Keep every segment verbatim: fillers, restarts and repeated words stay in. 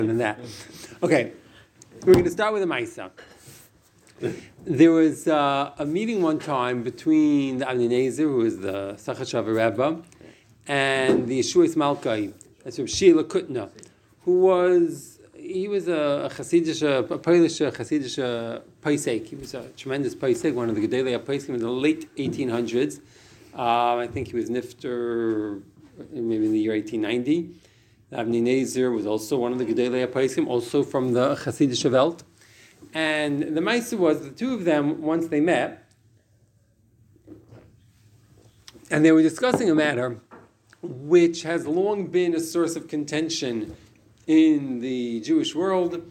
than that. Okay, we're going to start with a Maisa. There was uh, a meeting one time between the Avnei Nezer, who is the Sachashav Rebbe, and the Yeshuas Malkai, that's Reb Shila Kutna, who was, he was a, a Hasidic, a Polish Hasidic Paisek. He was a tremendous Paisek, one of the Gedolei Paiskim in the late eighteen hundreds. Uh, I think he was Nifter maybe in the year eighteen ninety. Avnei Nezer was also one of the Gedolei Paiskim, also from the Hasidic Welt. And the Maisa was, the two of them, once they met, and they were discussing a matter which has long been a source of contention in the Jewish world.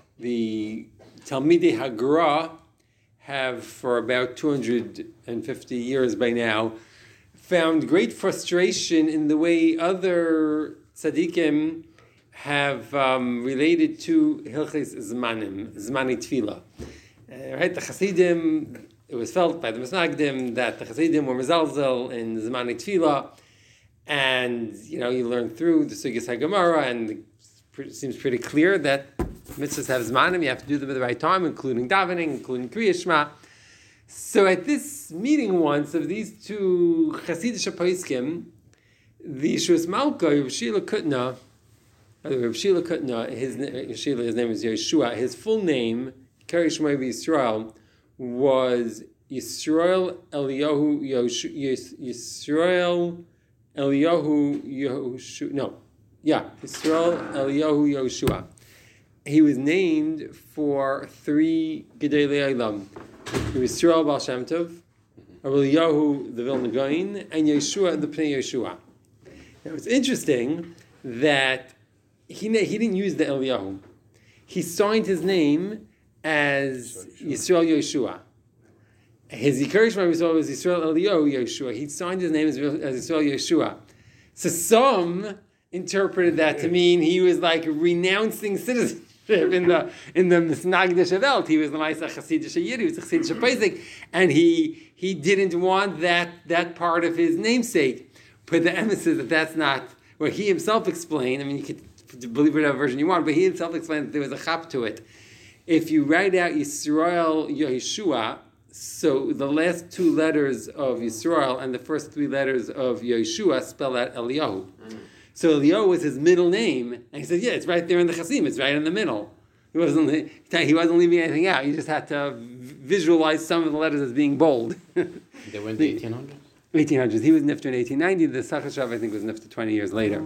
The Talmidei Hagra have, for about two hundred fifty years by now, found great frustration in the way other tzaddikim have um, related to Hilchis Zmanim, Zmani Tefillah. Uh, right, the Hasidim, it was felt by the Misnagdim that the Hasidim were mezalzel in Zmani Tefillah, and you know you learn through the Sugis HaGemara, and it seems pretty clear that mitzvahs have Zmanim, you have to do them at the right time, including davening, including Kriyas Shema. So at this meeting once of these two Hasidic Paiskim, the Yeshuas Malkai, Reb Shila Kutna, Reb Shila Kutna, his, Shila, his name is Yeshua, his full name, Kari Shmai Yisrael, was Yisrael Eliyahu Yoshu, Yisrael Eliyahu Yoshu, no, yeah, Yisrael Eliyahu Yoshua. He was named for three Gedolei Olam. Yisrael Baal Shem Tov, Eliyahu the Vilna Gaon, and Yeshua the Pnei Yeshua. Now it's interesting that he he didn't use the Eliyahu. He signed his name as Yisrael Yeshua. His Yikar Shema Yisrael was Yisrael Eliyahu Yeshua. He signed his name as, as Yisrael Yeshua. So some interpreted that to mean he was like renouncing citizenship in the in the Misnagdish Welt. He was the Maisa Chasidish Yid, he was a Chasidish Paisik, and he he didn't want that that part of his namesake. But the emphasis that that's not where he himself explained. I mean, you could believe whatever version you want, but he himself explained that there was a chap to it. If you write out Yisrael Yeshua, so the last two letters of Yisrael and the first three letters of Yeshua spell out Eliyahu. Mm. So Eliyahu was his middle name, and he said, "Yeah, it's right there in the Chasim. It's right in the middle." He wasn't he wasn't leaving anything out. You just had to visualize some of the letters as being bold. They went to eighteen hundreds. eighteen hundreds. He was nifter in eighteen ninety. The Sachashav, I think, was nifter twenty years later.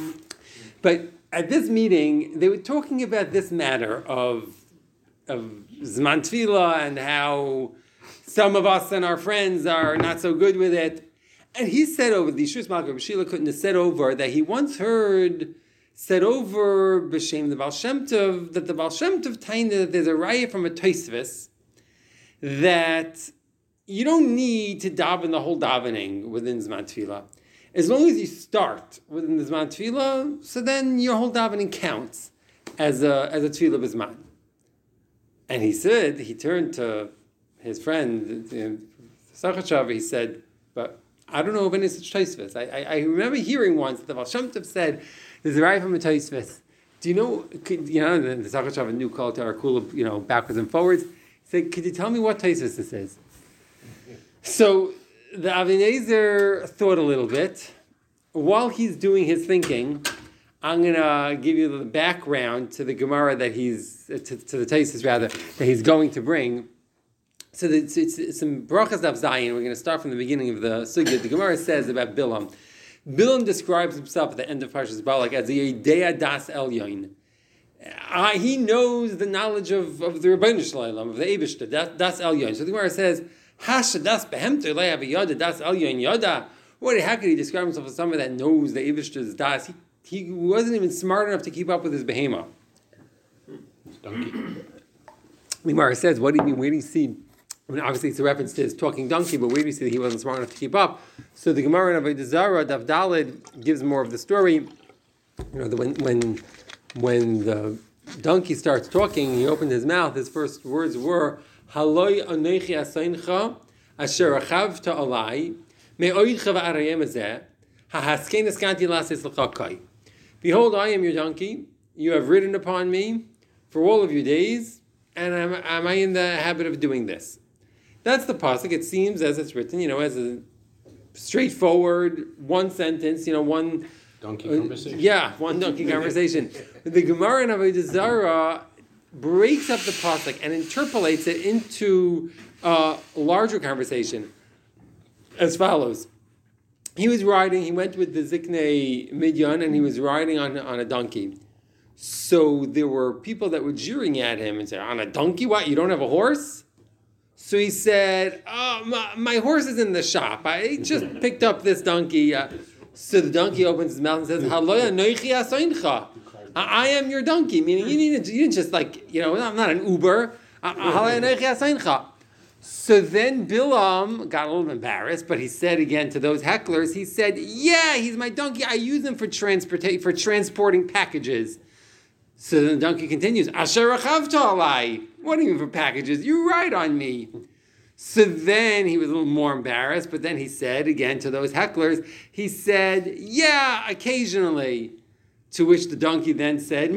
But at this meeting, they were talking about this matter of of Zman Tefillah and how some of us and our friends are not so good with it. And he said over, the Yeshuas Malkai, Reb Shila couldn't have said over, that he once heard said over B'Shem the Baal Shem Tov, that the Baal Shem Tov tained that there's a raya from a Tosfos that you don't need to daven the whole davening within Zman Tefillah. As long as you start within the Zman Tefillah, so then your whole davening counts as a as a Tefillah B'Zman. And he said, he turned to his friend, Sachashav, he said, but I don't know of any such Tosfos. I, I, I remember hearing once that the Baal Shem Tov said, there's a raya from a Tosfos. Do you know, could, you know, the Sachashav knew called to our Kula, you know, backwards and forwards. He said, could you tell me what Tosfos this is? So the Avnei Nezer thought a little bit. While he's doing his thinking, I'm going to give you the background to the Gemara that he's, to, to the Tosfos rather, that he's going to bring. So it's, it's, it's some Brachas Daf Zayin. We're going to start from the beginning of the Sugya. The Gemara says about Bilam. Bilam describes himself at the end of Parshas Balak as a Yedea Das Elyon. Uh, he knows the knowledge of, of the Rebbeinu Shalom, of the Eibishter, Das, das Elyon. So the Gemara says, Hasha Das Behemter Le'av Yoda Das Elyon Yoda. What? How could he describe himself as someone that knows the Eibishter's Das? He, he wasn't even smart enough to keep up with his behemoth. Donkey. The Gemara says, what do you mean? Where do you see? I mean, obviously, it's a reference to his talking donkey, but where do you see that he wasn't smart enough to keep up? So the Gemara in Avodah Zarah, Daf Daled, gives more of the story. You know, the, when when when the donkey starts talking, he opened his mouth. His first words were, "Haloi anechi aseincha asher achavta alai me'oidcha va'arayem hazeh hahaskein eskanti lases l'chakai." Behold, I am your donkey, you have ridden upon me for all of your days, and am, am I in the habit of doing this? That's the pasuk. It seems as it's written, you know, as a straightforward one sentence, you know, one donkey conversation. Uh, yeah, one donkey conversation. The Gemara in Avodah Zarah breaks up the pasuk and interpolates it into a larger conversation as follows. He was riding, he went with the Ziknei Midyan, and he was riding on, on a donkey. So there were people that were jeering at him and said, on a donkey? What, you don't have a horse? So he said, oh, my, my horse is in the shop. I just picked up this donkey. Uh, so the donkey opens his mouth and says, Haloya noichi asaincha. I am your donkey, meaning you didn't, you didn't just like, you know, I'm not an Uber. Haloya noichi asaincha. So then Bilam got a little embarrassed, but he said again to those hecklers, he said, yeah, he's my donkey. I use him for transporta- for transporting packages. So then the donkey continues, Asher achavta alai. What do you mean for packages? You ride on me. So then he was a little more embarrassed, but then he said again to those hecklers, he said, yeah, occasionally. To which the donkey then said,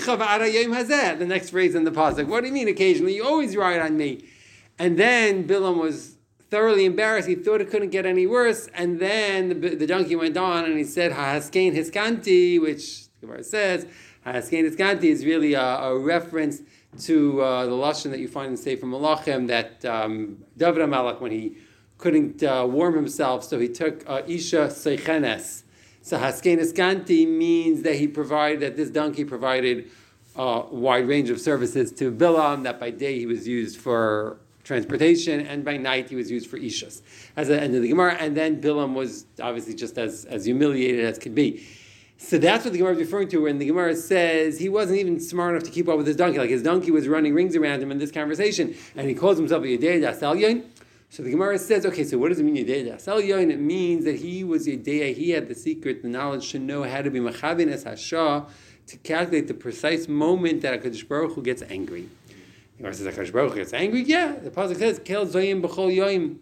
the next phrase in the pasuk, what do you mean occasionally? You always ride on me. And then Bilam was thoroughly embarrassed. He thought it couldn't get any worse. And then the, the donkey went on and he said, Ha'askein hiskanti, which the Gemara says, Ha'askein hiskanti is really a, a reference to uh, the lashon that you find in Sefer Malachim that um, David HaMelech, when he couldn't uh, warm himself, so he took uh, Isha Seichenes. So Ha'askein hiskanti means that he provided, that this donkey provided a wide range of services to Bilam, that by day he was used for transportation, and by night he was used for ishus, as the end of the Gemara, and then Bilam was obviously just as, as humiliated as could be. So that's what the Gemara is referring to when the Gemara says he wasn't even smart enough to keep up with his donkey, like his donkey was running rings around him in this conversation, and he calls himself a Yedei Das Elyon. So the Gemara says, okay, so what does it mean Yedei Das Elyon? It means that he was Yedei, he had the secret, the knowledge to know how to be Machavin Es Hashah, to calculate the precise moment that HaKadosh Baruch Hu gets angry. The Gemara says, HaKadosh Baruch Hu gets angry? Yeah, the pasuk says, Kel Zoyim B'chol Yoim,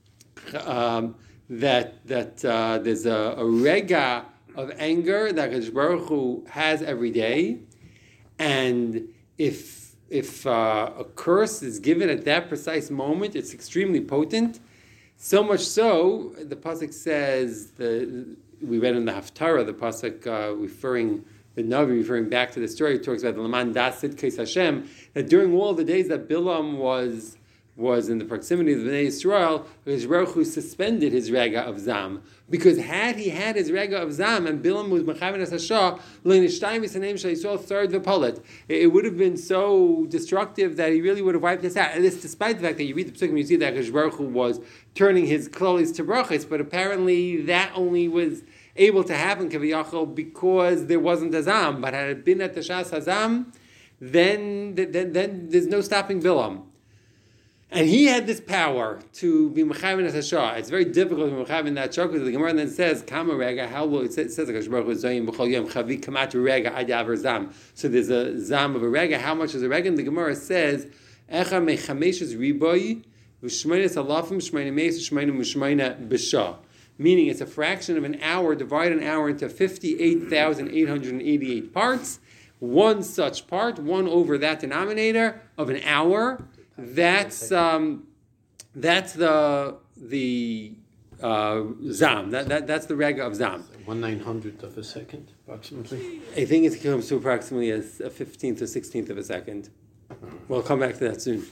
um, that, that uh, there's a, a rega of anger that HaKadosh Baruch Hu has every day, and if, if uh, a curse is given at that precise moment, it's extremely potent, so much so, the pasuk says, the, we read in the Haftarah, the pasuk uh, referring the Navi, referring back to the story, talks about the Laman Das Sidkes Hashem, that during all the days that Bilam was was in the proximity of the Bnei Yisrael, Hakadosh Baruch Hu suspended his rega of Zam. Because had he had his rega of Zam and Bilam was Mechaven Es Hashah, Le'nishtayim Yisrael Shal Yisrael third v'polet, it would have been so destructive that he really would have wiped this out. And this, despite the fact that you read the Psukim, you see that Hakadosh Baruch Hu was turning his klolis to brachos, but apparently that only was able to happen kaviyachol because there wasn't a Zam. But had it been at the Shas Hazam, then, then, then there's no stopping Bilam. And he had this power to be Mechaven Es Hashah. It's very difficult to be Mechaven that Shah, because the Gemara then says, Kama Rega, how will it says, HaKadosh Baruch Hu Zoyim B'chol Yom, Chavi Kamat Rega Ad Yaver Zam. So there's a Zam of a Rega. How much is a Rega? And the Gemara says, Echa Mechameshes Riboy, V'shmeines Alafim, Shmeine Meis, Shmeine Mushmeine B'shah. Meaning it's a fraction of an hour, divide an hour into fifty-eight thousand eight hundred eighty-eight parts. One such part, one over that denominator of an hour, that's um, that's the the uh, Zam. That, that that's the rega of Zam. One nine hundredth of a second, approximately. I think it comes to approximately a, a fifteenth or sixteenth of a second. We'll come back to that soon.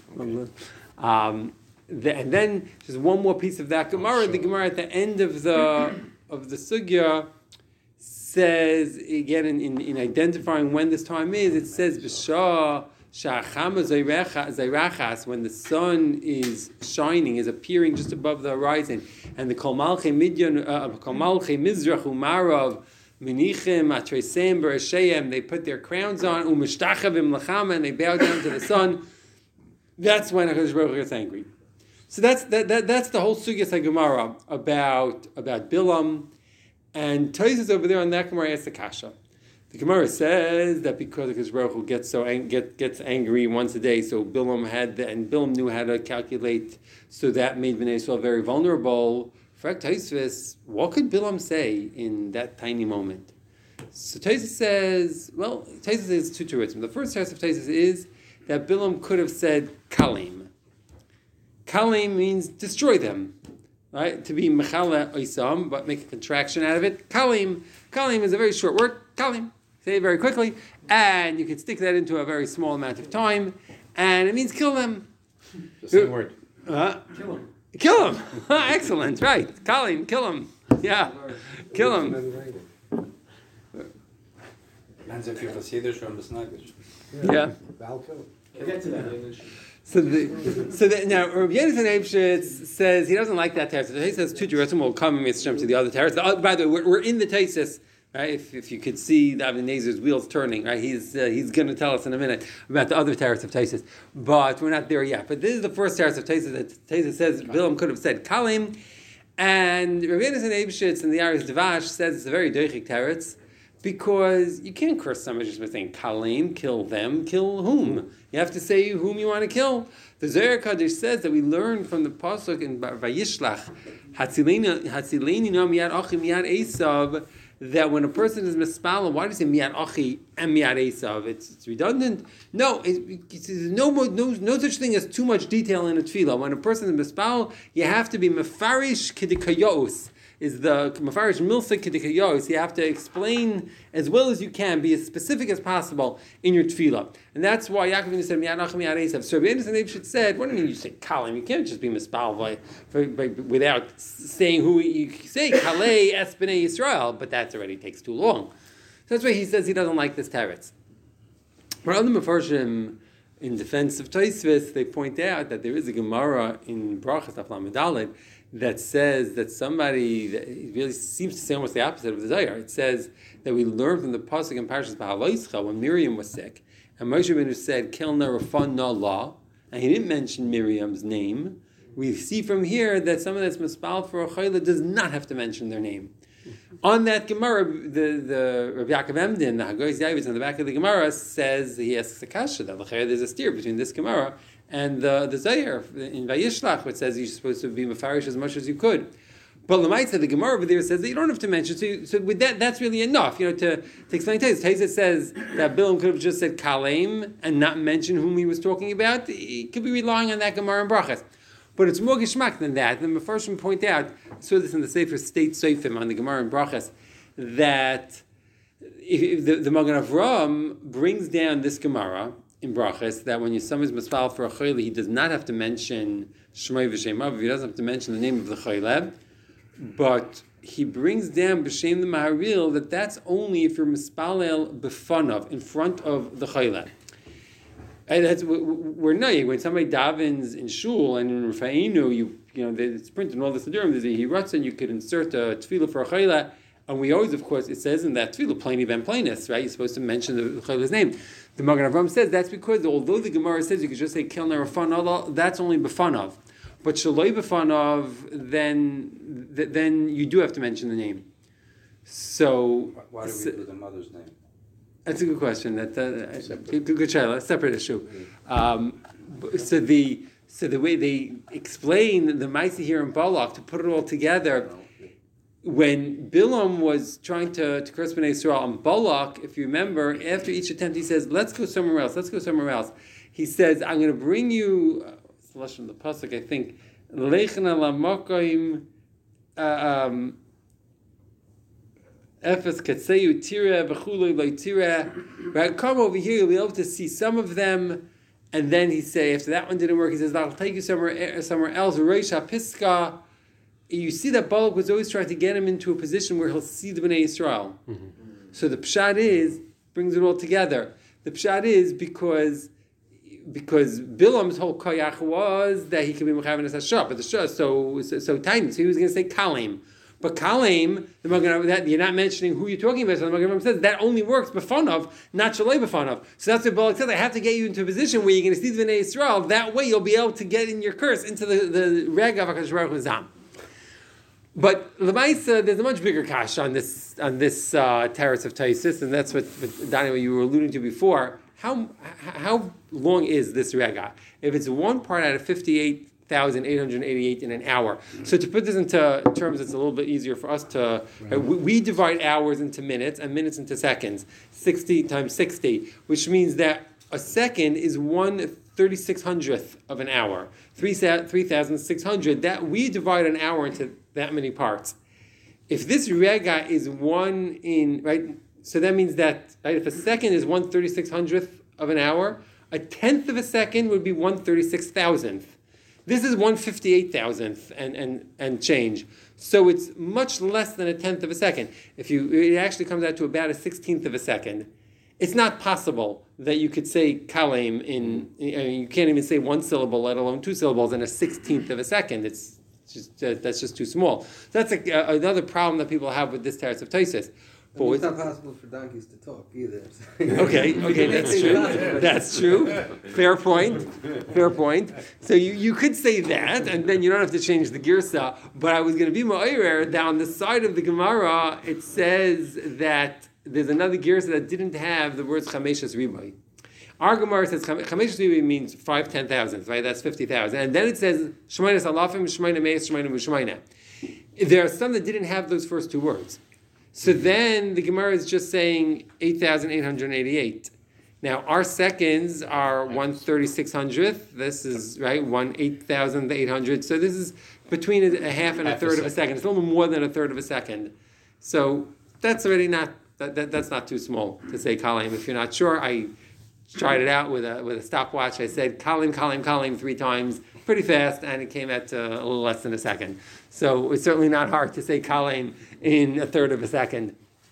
Um, the, and then just one more piece of that Gemara. The Gemara at the end of the of the sugya says again in, in, in identifying when this time is. It says b'shah sha'achama zayrachas, when the sun is shining, is appearing just above the horizon, and the kol malchei midyan, kol malchei mizrach umarav minichim atreseim b'rashayim, they put their crowns on u'mishtachavim lachama, and they bow down to the sun. That's when HaKadosh Baruch Hu gets angry. So that's that, that that's the whole Sugyas HaGemara about about Bilam, and Tosfos over there on that Gemara asks the kasha. The Gemara says that because HaKadosh Baruch Hu gets so ang- get, gets angry once a day, so Bilam had the, and Bilam knew how to calculate, so that made Bnei Yisrael very vulnerable. For Tosfos, what could Bilam say in that tiny moment? So Taisus says, well, Taisus says two terutzim. The first teretz of Taisus is that Bilam could have said kalim. Kalim means destroy them, right? To be mechala oisam, but make a contraction out of it. Kalim. Kalim is a very short word. Kalim. Say it very quickly, and you can stick that into a very small amount of time, and it means kill them. The same word. Uh, kill them. Kill them. Excellent. Right. Kalim. Kill them. Yeah. Kill them. Yeah. So the so the, now Rabbi Yonasan Eibshitz says he doesn't like that teretz. So he says two Jerusalem will come and to the other teretz. Oh, by the way, we're, we're in the Taisus. Right, if, if you could see David Nazar's wheels turning, right, he's uh, he's going to tell us in a minute about the other teretz of Taisus, but we're not there yet. But this is the first teretz of Taisus that Taisus says Bilam could have said Kalim, and Rabbi Yonasan Eibshitz in the Aris Dvash says it's a very doichik teretz because you can't curse somebody just by saying Kalim, kill them, kill whom? You have to say whom you want to kill. The Zohar Kadosh says that we learn from the pasuk in Vayishlach Hatzileni no miyad achim miyad Esav, that when a person is mispala, why do you say miyad achi and miyad esav? It's, it's redundant. No, it, it's, no, no, no such thing as too much detail in a tefillah. When a person is mispala, you have to be mefarish kidikayos. Is the mefarish milsa kidikayos? You have to explain as well as you can, be as specific as possible in your tefillah, and that's why Yaakov said miyad achi miyad esav. So Rabbi Yonasan Eibshitz said, what do you mean you say kalim? You can't just be mispala by, by, by, without saying who you say kalei es b'nei Yisrael, but that already takes too long. So that's why he says he doesn't like this teretz. But other mefarshim, in defense of Tosfos, they point out that there is a Gemara in Brachas Daf Lamed Daled that says that somebody that it really seems to say almost the opposite of the Zohar. It says that we learned from the pasuk in Parshas Behaloischa when Miriam was sick, and Moshe Rabbeinu said Kel na rafan na la, and he didn't mention Miriam's name. We see from here that someone that's mispal for a chayla does not have to mention their name. On that Gemara, the the Rabbi Yaakov Emden, the Hagoyis Yavitz on the back of the Gemara says he asks a kasha that there's a steer between this Gemara and the the Zohar in Vayishlach, which says you're supposed to be mefarish as much as you could. But Lamaitza, the Gemara over there says that you don't have to mention. So, you, so with that, that's really enough, you know, to, to explain Taisus. Taisus says that Bilam could have just said Kalem and not mention whom he was talking about. He could be relying on that Gemara and Brachas. But it's more geschmack than that. The Mefarshim point out, I saw this in the Sefer State Seifim on the Gemara and Brachas, that if, if the, the Magen Avraham brings down this Gemara in Brachas, that when someone is misfal for a chayla, he does not have to mention Shmei v'Shem Av, he doesn't have to mention the name of the chayla, but he brings down B'Shem the Maharil that that's only if you're mispalel b'fanav, in front of the chayla. And that's, we're knowing when somebody davens in shul and in Rufa'inu, you you know it's printed in all the Sidurim. There's a hiratz and you could insert a tefillah for a chayla, and we always, of course, it says in that tefillah plaini ben plainis, right? You're supposed to mention the chayla's name. The Magen Avraham says that's because although the Gemara says you could just say kilner rafanav, that's only b'fanav, but shaloi b'fanav, then then you do have to mention the name. So why do we so, do the mother's name? That's a good question. That's a good, good shayla, a separate issue. Um, so the so the way they explain the Maisa here in Balak, to put it all together, when Bilam was trying to, to curse Bnei Yisrael on Balak, if you remember, after each attempt he says, let's go somewhere else, let's go somewhere else. He says, I'm going to bring you, uh, it's the lesson of the Pasuk, I think, Lechna Lamakoim, um Efes Katseyu Tira V'chulei Lo Tira. Right, come over here, you'll be able to see some of them, and then he say after that one didn't work, he says I'll take you somewhere somewhere else. Reisha Piska. You see that Balak was always trying to get him into a position where he'll see the Bnei Yisrael. Mm-hmm. So the pshat is brings it all together. The pshat is because because Bilam's whole koyach was that he could be mechaven as hashah, but the shah so so, so tiny, so he was going to say kalim. But Kalim, the Magen that you're not mentioning who you're talking about. So the Magen says that only works b'fanav, not shalei b'fanav. So that's what Balak says. I have to get you into a position where you're going to see the Bnei Yisrael. That way, you'll be able to get in your curse into the the reg of Hakadosh Baruch Hu Zam. But Lamaisa, there's a much bigger kash on this on this uh, terrace of Taisus, and that's what, what Daniel you were alluding to before. How how long is this rega? If it's one part out of fifty-eight thousand eight hundred eighty-eight in an hour. So to put this into terms, it's a little bit easier for us to, right. uh, we, we divide hours into minutes and minutes into seconds, sixty times sixty, which means that a second is one thirty-six hundredth of an hour, three thousand six hundred. That we divide an hour into that many parts. If this rega is one in, right, so that means that, right, if a second is one thirty-six hundredth of an hour, a tenth of a second would be one thirty-six thousandth. This is one fifty-eight thousandth and, and, and change. So it's much less than a tenth of a second. If you, it actually comes out to about a sixteenth of a second. It's not possible that you could say kalem in, I mean, you can't even say one syllable, let alone two syllables, in a sixteenth of a second. It's just, uh, that's just too small. So that's a, uh, another problem that people have with this type of Tosfos. I mean, it's not possible for donkeys to talk either. okay, okay, that's true. That's true. Fair point. Fair point. So you, you could say that, and then you don't have to change the girsa. But I was going to be ma'orer, down the side of the Gemara, it says that there's another girsa that didn't have the words chameshes riboy. Our Gemara says chameshes riboy means five ten thousandths, right? That's fifty thousand. And then it says shmayna salafim, shmayna meis, shmayna mushmayna. There are some that didn't have those first two words. So then the Gemara is just saying eight thousand eight hundred eighty-eight. Now our seconds are one thirty-six hundredth. This is, right, one eight thousand eight hundred. So this is between a, a half and half a third a of a second. It's a little more than a third of a second. So that's already not, that, that that's not too small to say kalim. If you're not sure, I tried it out with a with a stopwatch. I said kalim, kalim, kalim three times, pretty fast, and it came at uh, a little less than a second. So it's certainly not hard to say kalim in a third of a second.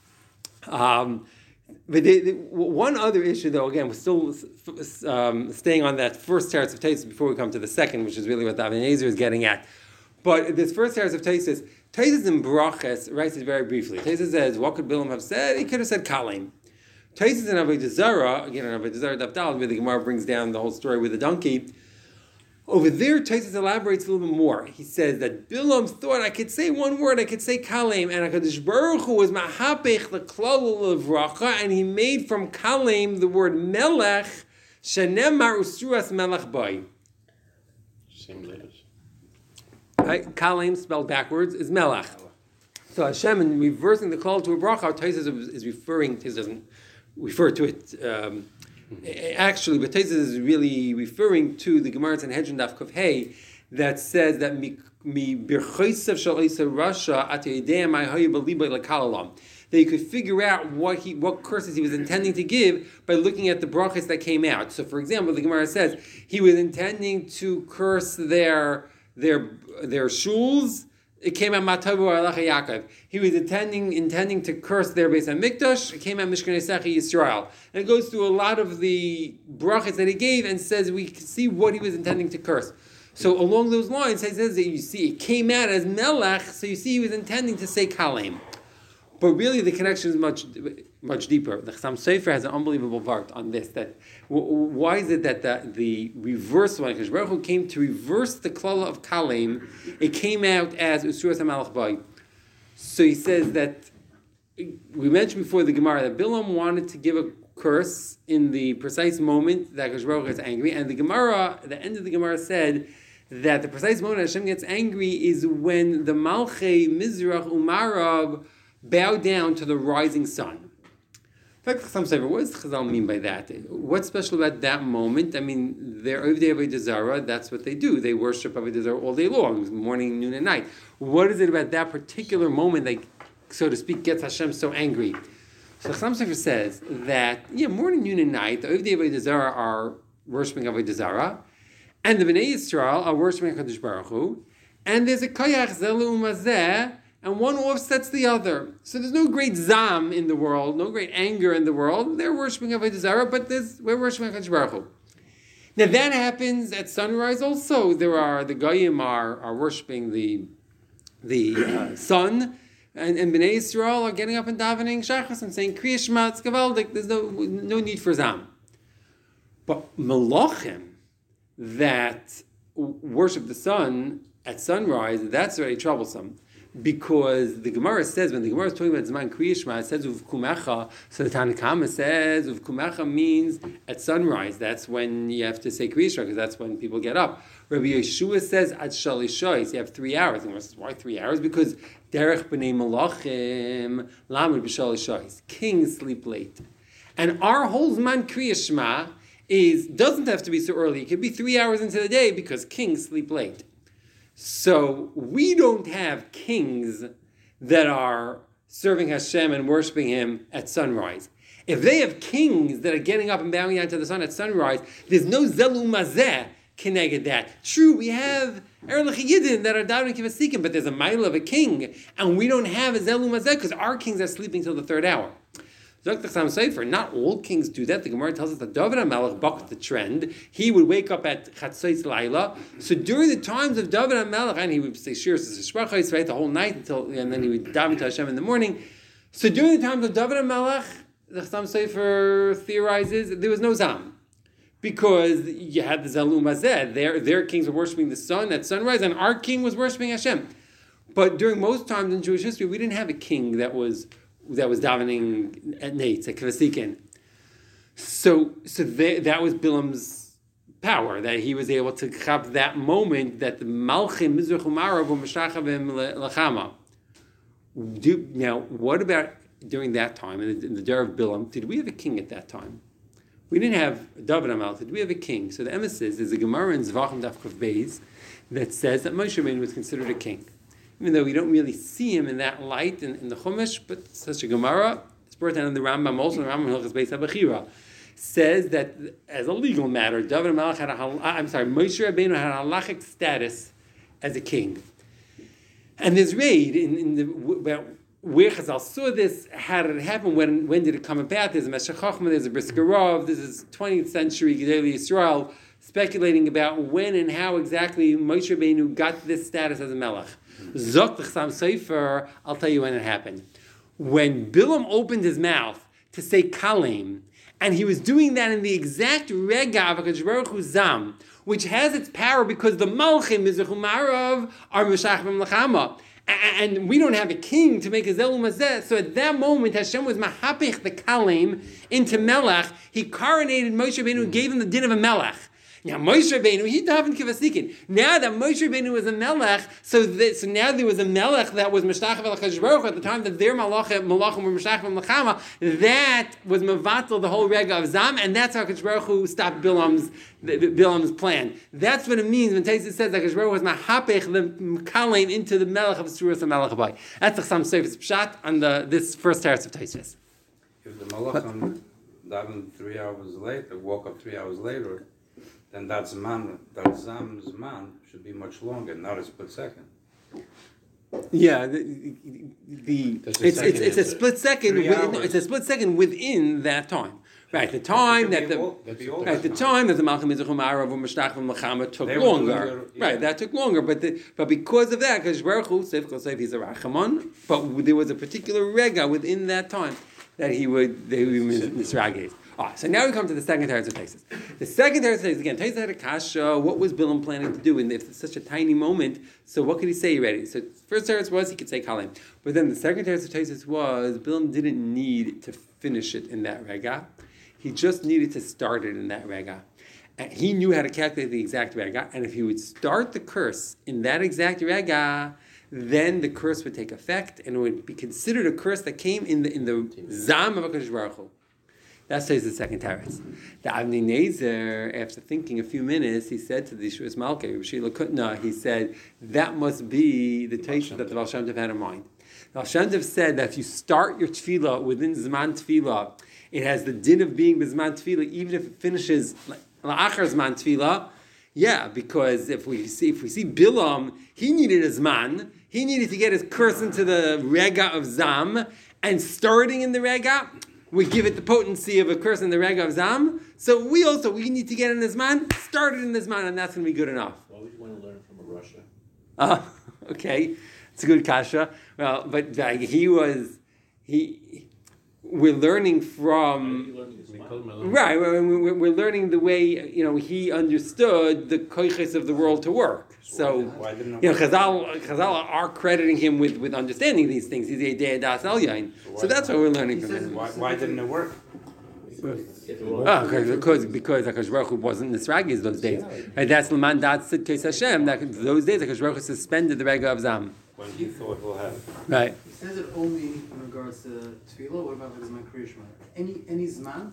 Um, but the, the, one other issue, though, again, we're still um, staying on that first teretz of Tosfos before we come to the second, which is really what Avnei Nezer is getting at. But this first teretz of Tosfos, Tosfos in Brachas writes it very briefly. Tosfos says, what could Bilam have said? He could have said kalim. Tosfos in Avodah Zarah, again in Avodah Zarah Daf Daled, where the Gemara brings down the whole story with the donkey. Over there, Tosfos elaborates a little bit more. He says that Bilam thought, I could say one word, I could say kalem, and HaKadosh Baruch Hu was mahapech l'klal l'vracha, and he made from kalem the word melech, shenemar ustruas melech bay. Same letters. Right? Kalem, spelled backwards, is melech. So Hashem, in reversing the klal to a bracha, Tosfos is referring, Tosfos doesn't refer to it, um, actually, but Tosfos is really referring to the Gemara in Sanhedrin Daf Kuf Hey that says that mi birchosav shel Esav Rasha at yedei my hayu b'libay lekalalam. That you could figure out what he, what curses he was intending to give by looking at the brachas that came out. So, for example, the Gemara says he was intending to curse their their their shuls. It came out Matavu Alacha Yaakov. He was intending intending to curse their Beis Hamikdash. It came out Mishkan Esechi Yisrael. And it goes through a lot of the brachas that he gave and says we can see what he was intending to curse. So along those lines, he says that you see it came out as Melech, so you see he was intending to say Kalem. But really, the connection is much, much deeper. The Chassam Sofer has an unbelievable vart on this. That w- why is it that the, the reverse one, because Baruch Hu came to reverse the klala of Kalem, it came out as Usuras HaMalach Bay. So he says that we mentioned before the Gemara that Bilam wanted to give a curse in the precise moment that Baruch Hu is angry, and the Gemara, the end of the Gemara said that the precise moment Hashem gets angry is when the Malchei Mizrach Umarab bow down to the rising sun. In fact, some say, what does Chazal mean by that? What's special about that moment? I mean, they're Ovdei Avodah Zarah, that's what they do. They worship Avodah Zarah all day long, morning, noon, and night. What is it about that particular moment that, so to speak, gets Hashem so angry? So Chazal Sofer says that, yeah, morning, noon, and night, the Ovdei Avodah Zarah are worshiping Avodah Zarah, and the Bnei Yisrael are worshiping HaKadosh Baruch Hu, and there's a koyach zelu umazeh, and one offsets the other. So there's no great zam in the world, no great anger in the world. They're worshiping Avodah Zarah, but there's, we're worshiping HaKadosh Baruch Hu. Now that happens at sunrise also. There are, the Goyim are, are worshiping the, the uh, sun, and, and Bnei Yisrael are getting up and davening Shachas and saying, Kriya Shema, it's Gavaldik, there's no, no need for zam. But Malachim that worship the sun at sunrise, that's very troublesome. because the Gemara says, when the Gemara is talking about Zman Kriya Shema, it says Uvkumecha, so the Tanna Kama says Uvkumecha means at sunrise. That's when you have to say Kriya Shema, because that's when people get up. Rabbi Yeshua says Ad Shalishois, you have three hours. And says, why three hours? Because Derech B'nei Malachim Lamed B'Shalishois. Kings sleep late. And our whole Zman Kriya Shema is, doesn't have to be so early. It could be three hours into the day because kings sleep late. So we don't have kings that are serving Hashem and worshiping Him at sunrise. If they have kings that are getting up and bowing down to the sun at sunrise, there's no Zelu Mazeh connected that. True, we have Erlich Yidin that are davening Kivasikim, but there's a mile of a king, and we don't have a Zelu Mazeh because our kings are sleeping till the third hour. Not all kings do that. The Gemara tells us that David HaMelech bucked the trend. He would wake up at Chatzos Laila. So during the times of David HaMelech, and he would say Shiras Shprachos, right, the whole night until, and then he would daven to Hashem in the morning. So during the times of David HaMelech, the Chassam Sofer theorizes there was no Zam, because you had the Zalum Mazeh. Their their kings were worshiping the sun at sunrise, and our king was worshiping Hashem. But during most times in Jewish history, we didn't have a king that was. that was davening at night, at Kvasikin. So, so they, that was Bilam's power, that he was able to have that moment that the Malchim, Mizrach Umarav, were Meshachavim Lachama. Now, what about during that time, in the, in the Dar of Bilam, did we have a king at that time? We didn't have David HaMelech, did we have a king? So the emissaries, there's a Gemara in Zvachim Daf Kuf Beis that says that Moshe Rabbeinu was considered a king. Even though we don't really see him in that light in, in the Chumash, but such a Gemara, it's brought down in the Rambam, also in the Rambam Hilchos Beis HaBechira, says that as a legal matter, David HaMelech had a, I'm sorry, Moshe Rabbeinu had a halachic status as a king. And there's raid in, in the, about where Chazal saw this, how did it happen, when when did it come about? There's a Meshech Chochmah, there's a Brisker Rov, this is twentieth century Gedolei Yisrael, speculating about when and how exactly Moshe Rabbeinu got this status as a Melech. Zok L'chsam Sefer, I'll tell you when it happened. When Bilam opened his mouth to say Kalim, and he was doing that in the exact Rega of HaKadosh Baruch Hu Zam, which has its power because the Malchim, Mizrach Umarav, are Meshachim L'chama. And we don't have a king to make a Zelu Mazeh. So at that moment, Hashem was Mahapich the Kalim into Melech. He coronated Moshe Rabbeinu and gave him the din of a Melech. Now Moshe Rabbeinu, he davened Kivasikin. Now that Moshe Rabbeinu was a Melech, so that, so now there was a Melech that was Meshtach HaKadosh Baruch Hu at the time that their Malachim were Meshtach L'chama. That was Mavatal, the whole Rega of Zam, and that's how HaKadosh Baruch Hu stopped Bilam's Bilam's plan. That's what it means when Taisus says that HaKadosh Baruch Hu was Mahapech the Kalim into the Melech of Suras and Melech Abai. That's the Chasam Sofer's Pshat on the this first teretz of Taisus. If the Malachim davened three hours later, woke up three hours later, then that Zman, that Zam Zman should be much longer, not a split second. Yeah, the, the it's, it's, it's, it's a split second. Within, no, it's a split second within that time. Right, the time that the all, right, the time that the Malchim Mizrach Umarav or Meshtach L'chama took they longer. Yeah. Right, that took longer, but the, but because of that, because Baruch Hu Seif Kol Seif, he's a Rachamon, but there was a particular rega within that time that he would they would misragate. Ah, so now we come to the second teretz of Taisus. The second teretz of Taisus, again, Taisus had a kasha. What was Bilam planning to do? And if it's such a tiny moment, so what could he say already? So first teretz was he could say Kalim. But then the second teretz of Taisus was Bilam didn't need to finish it in that rega. He just needed to start it in that rega. And he knew how to calculate the exact rega. And if he would start the curse in that exact rega, then the curse would take effect and it would be considered a curse that came in the in the Zam of HaKadosh Baruch Hu. That says the second teretz. The Avnei Nezer, after thinking a few minutes, he said to the Yeshuas Malkei, Rashi Lakutna, he said, that must be the taste that the Baal Shem Tov had in mind. The Baal Shem Tov said that if you start your tefillah within Zman Tefillah, it has the din of being Zman Tefillah, even if it finishes La'achar Zman Tefillah. Yeah, because if we see if we see Bilam, he needed a Zman, he needed to get his curse into the Rega of Zam, and starting in the Rega, we give it the potency of a curse in the Rega of Zam. So we also, we need to get in this man, start it in this man, and that's going to be good enough. Why would you want to learn from a Russia? Uh, okay, it's a good kasha. Well, but uh, he was, he, we're learning from. Right, we're, we're we're learning the way, you know, he understood the koiches of the world to work. So, Why didn't it you know, work? Chazal, Chazal are crediting him with, with understanding these things. He's a De'ah Das El Yain. So that's what we're learning from him. Why, why didn't it work? Oh, because because Hakadosh Baruch Hu wasn't Nisragis those days. Right, that's L'man Dat Tzidkei Hashem. That those days Hakadosh Baruch Hu suspended the Rega of Zam. When he thought we'll have it. Right. He says it only in regards to Tefillah. What about the Zman Kriya Shema? Any any Zman?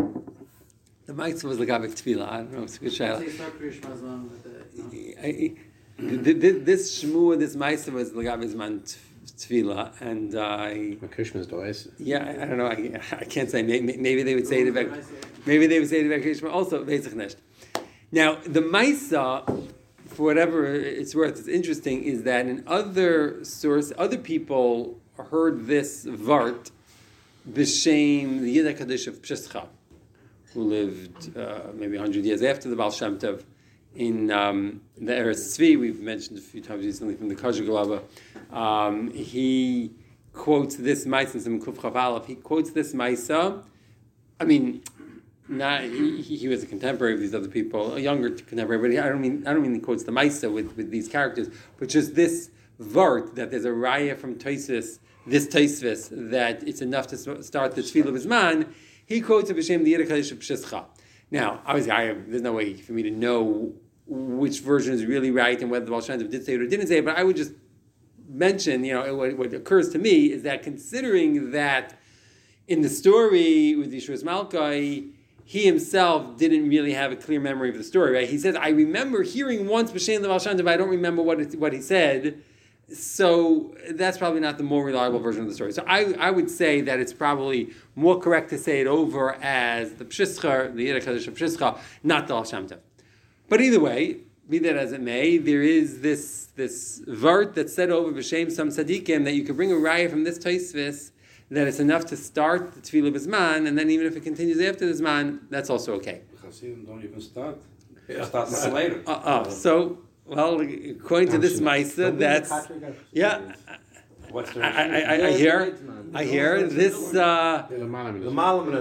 The Mitzvah was L'gavik Tefillah. I don't know. It's a good Say shaila. start Kriya Shema Zman with the. You know. I- I- th- th- This Shmua, this Mitzvah was L'gavik Zman Tefillah, and I. Krishma's dois. Yeah, I, I don't know. I, I can't say. Maybe, maybe they would say it about. Maybe they would say it about Krishma. Also, Veisach Nesh. Now, the Maisa, for whatever it's worth, is interesting. Is that in other source, other people heard this vart, b'shem the Yiddish Kaddish of Pshischa, who lived uh, maybe a hundred years after the Baal Shem Tov, in um, the Eretz Tzvi. We've mentioned a few times recently from the Kajah Galava. Um, he quotes this Maisa in some Kuf Chav Aleph. He quotes this Maisa. I mean, not he, he was a contemporary of these other people, a younger contemporary. But he, I don't mean I don't mean he quotes the Maisa with, with these characters, but just this vart that there's a raya from Tosfos, this Tosfos, that it's enough to start the Tefillah B'zman. He quotes it b'shem the Yiddish Kaddish of Pshischa. Now, obviously, I have, there's no way for me to know which version is really right and whether the Baal Shem Tov did say it or didn't say it, but I would just mention, you know, what, what occurs to me is that considering that in the story with Yishuas Malkai, he himself didn't really have a clear memory of the story, right? He says, I remember hearing once b'shem the Baal Shem Tov, but I don't remember what it, what he said. So that's probably not the more reliable version of the story. So I, I would say that it's probably more correct to say it over as the Pshischa, the Yiddish Kaddish of Pshischa, not the Baal Shem Tov. But either way, be that as it may, there is this this vart that's said over b'shem some tzaddikim that you could bring a raya from this Tosfos that it's enough to start the Tefillah B'zman, and then even if it continues after the Zman, that's also okay. Chassidim don't even start. They start much later. Uh, uh, so, well, according to this Maisa, that's yeah. What's the I, I, I, I hear, I hear this. Uh, The Malam The Malam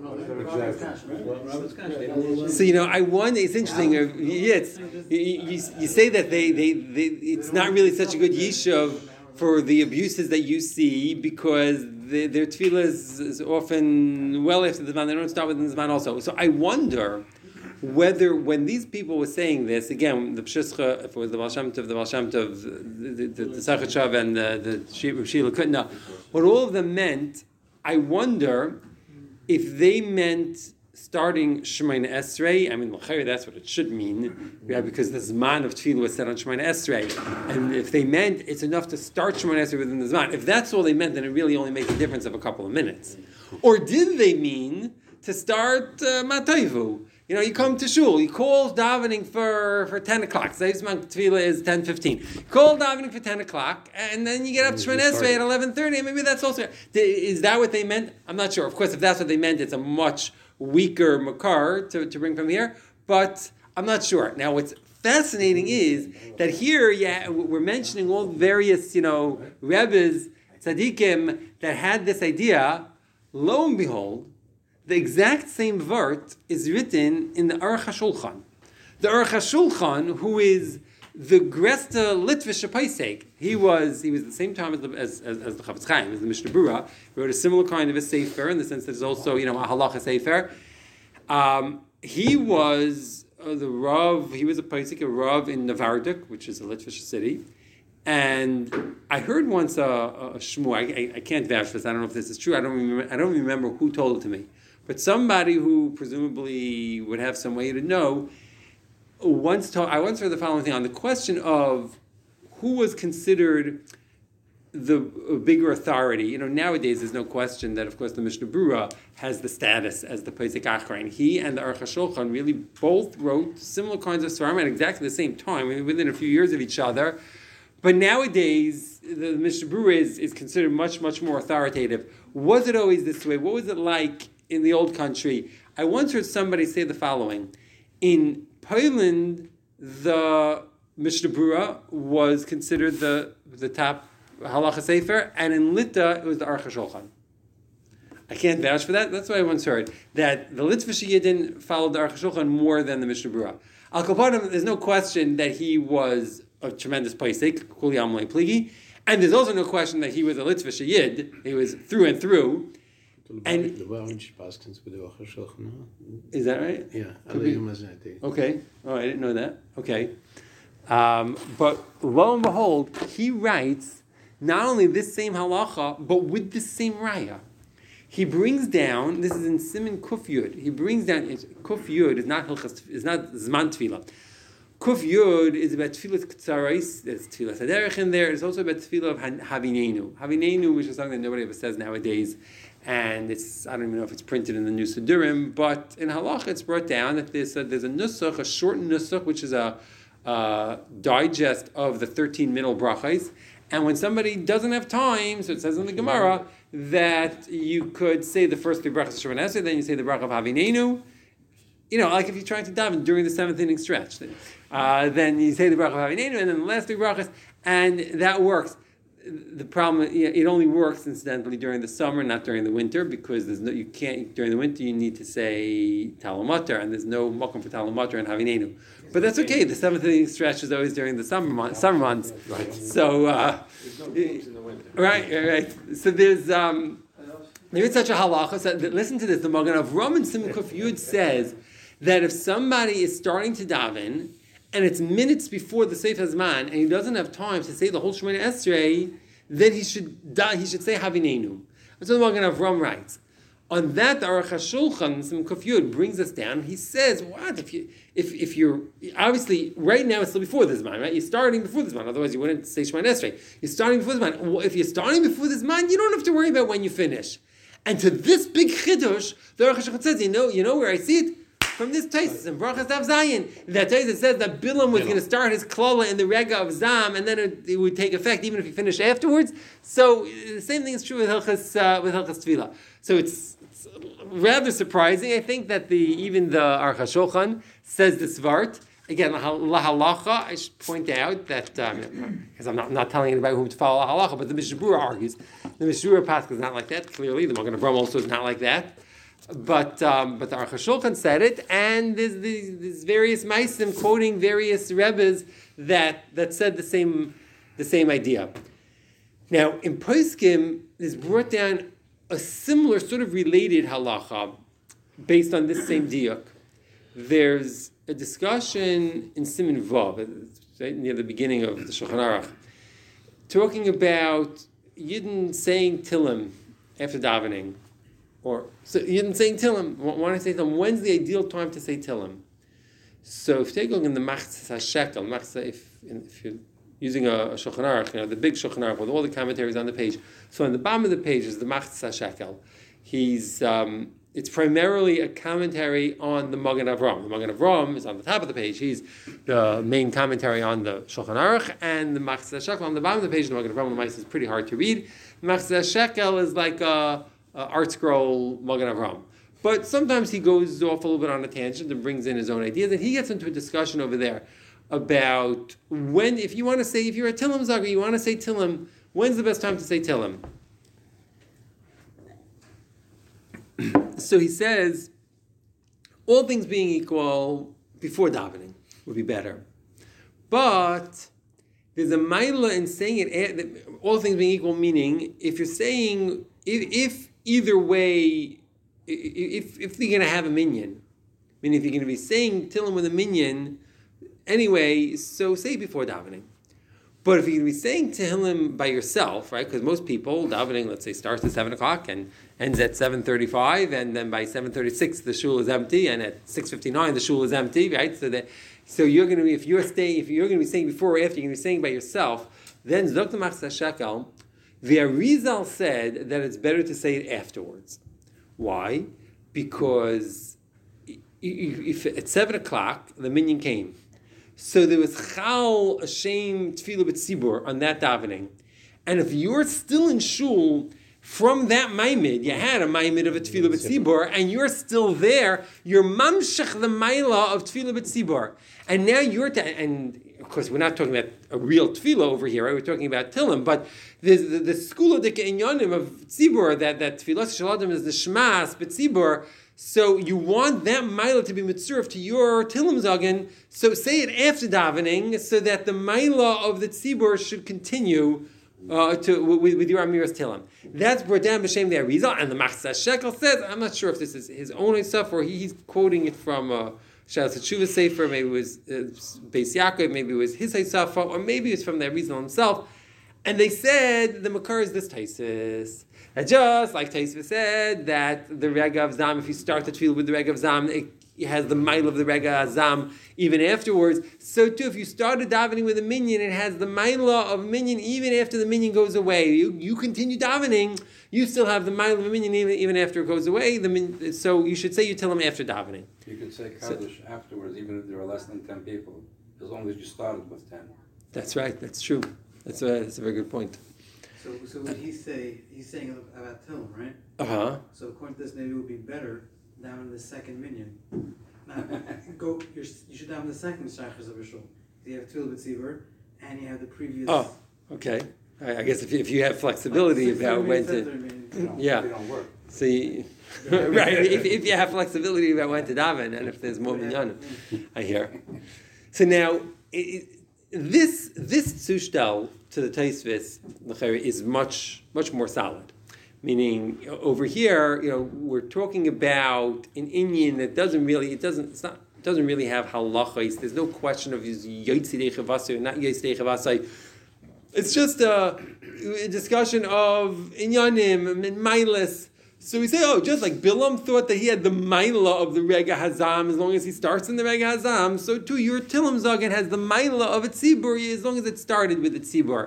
is man. so you know, I wonder. It's interesting. Uh, yeah, it's, you, you, you say that they, they, they, it's not really such a good yishuv for the abuses that you see because the, their tefillah is, is often well after the Zman. They don't start within the Zman also. So I wonder whether when these people were saying this, again, the Pshischa, if it was the Baal Shem Tov, the Baal Shem Tov, the, the, the Sachet Shav, and the, the Shila Kutna, what all of them meant, I wonder if they meant starting Shemayna Esrei. I mean, that's what it should mean, yeah, because the Zman of Tefillah was set on Shemayna Esrei. And if they meant it's enough to start Shemayna Esrei within the Zman, if that's all they meant, then it really only makes a difference of a couple of minutes. Or did they mean to start uh, Matayvu? You know, you come to shul, you call davening for, for ten o'clock. Zayzman Tefillah is ten fifteen. You call davening for ten o'clock, and then you get up to Shemoneh Esrei at eleven thirty, maybe that's also... Is that what they meant? I'm not sure. Of course, if that's what they meant, it's a much weaker makar to, to bring from here, but I'm not sure. Now, what's fascinating is that here, yeah, we're mentioning all various, you know, rebbes, tzaddikim, that had this idea. Lo and behold, the exact same vart is written in the Aruch HaShulchan. The Aruch HaShulchan, who is the Gresta Litvish Paisek, he was he was the same time as the, as, as, as the Chavetz Chaim, as the Mishnah Berurah. He wrote a similar kind of a sefer in the sense that there's also, you know, a halacha sefer. Um, he was uh, the Rav. He was a Paisek, a Rav in Navarduk, which is a Litvish city. And I heard once a, a shmua. I, I, I can't vouch for this. I don't know if this is true. I don't remember. I don't remember who told it to me. But somebody who presumably would have some way to know once told. I once heard the following thing on the question of who was considered the bigger authority. You know, nowadays there's no question that, of course, the Mishnah Berurah has the status as the Pesach Achrein. He and the Aruch HaShulchan really both wrote similar kinds of svarim at exactly the same time, within a few years of each other. But nowadays, the Mishnah Berurah is, is considered much, much more authoritative. Was it always this way? What was it like in the old country? I once heard somebody say the following. In Poland, the Mishnah Berurah was considered the, the top halacha sefer, and in Lita, it was the Aruch HaShulchan. I can't vouch for that. That's what I once heard, that the Litvish Yidden followed the Aruch HaShulchan more than the Mishnah Berurah. Al Kapadim, there's no question that he was a tremendous paisik, Kuli Amalei Pligi, and there's also no question that he was a Litvish Yid. He was through and through. And is that right? Yeah. Okay. Oh, I didn't know that. Okay. Um, but lo and behold, he writes not only this same halacha, but with the same raya. He brings down. This is in Siman Kuf Yud. He brings down. Kuf Yud is not hilchas. Is not zman tefillah. Kuf Yud is about tefillah ketzarais. There's tefillah saderech in there. It's also about tefillah of havinenu. Havinenu, which is something that nobody ever says nowadays. And it's, I don't even know if it's printed in the new Sidurim, but in Halach it's brought down that there's a, there's a nusach, a short nusach, which is a, a digest of the thirteen middle brachas. And when somebody doesn't have time, so it says in the Gemara, that you could say the first three brachas of Shemona Esrei, then you say the bracha of Havinenu. You know, like if you're trying to daven during the seventh inning stretch, uh, then you say the bracha of Havinenu, and then the last three brachas, and that works. The problem, it only works incidentally during the summer, not during the winter, because there's no, you can't, during the winter you need to say Talamatar, and there's no makom for Talamatar and Havinenu. But that's okay, the seventh inning stretch is always during the summer months. Summer months. Right. So, uh, there's no games in the winter. Right, right. So there's, um, there is such a halacha, so listen to this, the Magen Avraham in Siman Kuf Yud says that if somebody is starting to daven, and it's minutes before the Seif Hazman, and he doesn't have time to say the whole Shemona Esrei, then he should die, he should say Havinenu. That's what the Magen Avraham writes. On that, the Aruch HaShulchan, some Kuf Yud, brings us down. He says, what? If, you, if, if you're, obviously, right now it's still before this man, right? You're starting before this man, otherwise you wouldn't say Shemona Esrei. You're starting before this man. Well, if you're starting before this man, you don't have to worry about when you finish. And to this big Chiddush, the Aruch HaShulchan says, you know, you know where I see it? From this Taisus in Brachas Av Zayin, that Taisus says that Bilam was going to start his klala in the rega of Zam, and then it, it would take effect even if he finished afterwards. So the same thing is true with Hilchas uh, with Hilchas Tefillah. So it's, it's rather surprising, I think, that the even the Aruch HaShulchan says the Svart. Again, la halacha. I should point out that because um, I'm not I'm not telling anybody whom to follow la halacha, but the Mishnah Berurah argues the Mishnah Berurah path is not like that. Clearly, the Magen Avraham also is not like that. But um, but the Aruch HaShulchan said it, and there's these various meisim quoting various rebbes that that said the same the same idea. Now in Poskim, is brought down a similar sort of related halacha based on this same diuk. There's a discussion in Siman Vav, right near the beginning of the Shulchan Aruch, talking about Yidden saying Tillim after davening. Or so you didn't say Tillim. Why say Tillim? When's the ideal time to say Tillim? So if you take a look in the Machzas HaShekel, Machzas, if, if you're using a, a Shulchan Aruch, you know the big Shulchan Aruch with all the commentaries on the page. So on the bottom of the page is the Machzas HaShekel. He's um, it's primarily a commentary on the Magen Avraham. The Magen Avraham is on the top of the page. He's the main commentary on the Shulchan Aruch, and the Machzas HaShekel on the bottom of the page. The Magen Avraham is pretty hard to read. The Machzas HaShekel is like a Uh, art scroll Magen Avraham. But sometimes he goes off a little bit on a tangent and brings in his own ideas, and he gets into a discussion over there about when, if you want to say, if you're a Tillim Zagar, you want to say Tillim, when's the best time to say Tillim? So he says, all things being equal, before davening would be better. But there's a maila in saying it, all things being equal, meaning if you're saying, if, if either way, if if you're going to have a minyan, I mean, if you're going to be saying Tillim with a minyan, anyway, so say before davening. But if you're going to be saying Tehillim by yourself, right, because most people, davening, let's say, starts at seven o'clock and ends at seven thirty-five, and then by seven thirty-six the shul is empty, and at six fifty-nine the shul is empty, right? So that, so you're going to be, if you're staying, if you're going to be saying before or after, you're going to be saying by yourself, then Zdok Machzas HaShekel, the Arizal said that it's better to say it afterwards. Why? Because if at seven o'clock the minyan came, so there was chal Hashem tefillah b'tzibur on that davening, and if you're still in shul from that maimid, you had a maimid of a tefillah b'tzibur, and you're still there, you're mamshech the maila of tefillah b'tzibur, and now you're ta- and course, we're not talking about a real tefillah over here, right? We're talking about Tilim, but there's the, the school of the inyanim of Tzibur, that, that tefillah shaladim is the shmas, but Tzibur, so you want that Maila to be mitzurf to your Tilim Zagan, so say it after davening, so that the Maila of the Tzibur should continue uh, to with, with your Amiras Tilim. That's brought down b'shem the Arizal, and the Machzah Shekel says, I'm not sure if this is his own stuff, or he, he's quoting it from uh, Shalas Tshuva Sefer, maybe it was uh, Beis Yaakov, maybe it was his Haisafa, or maybe it's from the Arizal himself. And they said the Makar is this Taisis. And just like Taisva said, that the Rega of Zam, if you start the tefillah with the Rega of Zam, it has the Mail of the Rega of Zam even afterwards. So too, if you started davening with a minion, it has the Maila of a minion even after the minion goes away. You you continue davening, you still have the Mail of a minion even, even after it goes away. The min, so you should say you tell him after davening. You could say Kaddish so, afterwards, even if there are less than ten people, as long as you started with ten. That's right, that's true. That's a, that's a very good point. So, so what he say? He's saying about Tilim, right? Uh huh. So according to this, maybe it would be better down in the second minion. Now, go. You're, you should down in the second Shachas of Rishon. You have Tefillah B'Tzibur, and you have the previous. Oh, okay. I, I guess if you, if you have flexibility like about when to, Don't, yeah. They don't work. See, right? If, if you have flexibility about when to daven, and if there's more minyanim, I hear. So now, it, this this tzushtel to the Taisvis is much much more solid. Meaning over here, you know, we're talking about an Indian that doesn't really, it doesn't, it's not, it doesn't really have halachos. There's no question of his yotzidei chavasai or not yotzidei chavasai. It's just a, a discussion of inyanim and mailas. So we say, oh, just like Bilam thought that he had the maila of the Rega Hazam as long as he starts in the Rega Hazam, so too your Tilim Zagan has the maila of a Tzibur as long as it started with the Tzibur.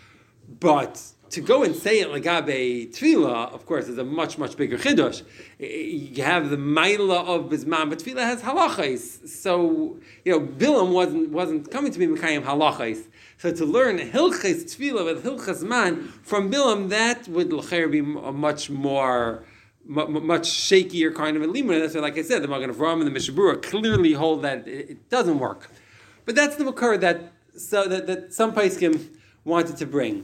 But to go and say it like Abe Tefillah, of course, is a much, much bigger Chiddush. You have the maila of Bizman, but Tefillah has halachais. So, you know, Bilam wasn't wasn't coming to be Mekayim halachais. So to learn Hilchas Tefillah with Hilchas Man from Bilam, that would l'cher be a much more, much shakier kind of a limud. That's why, like I said, the Magen Avraham and the Mishabura clearly hold that it, it doesn't work. But that's the makar that so that, that some Paiskim wanted to bring.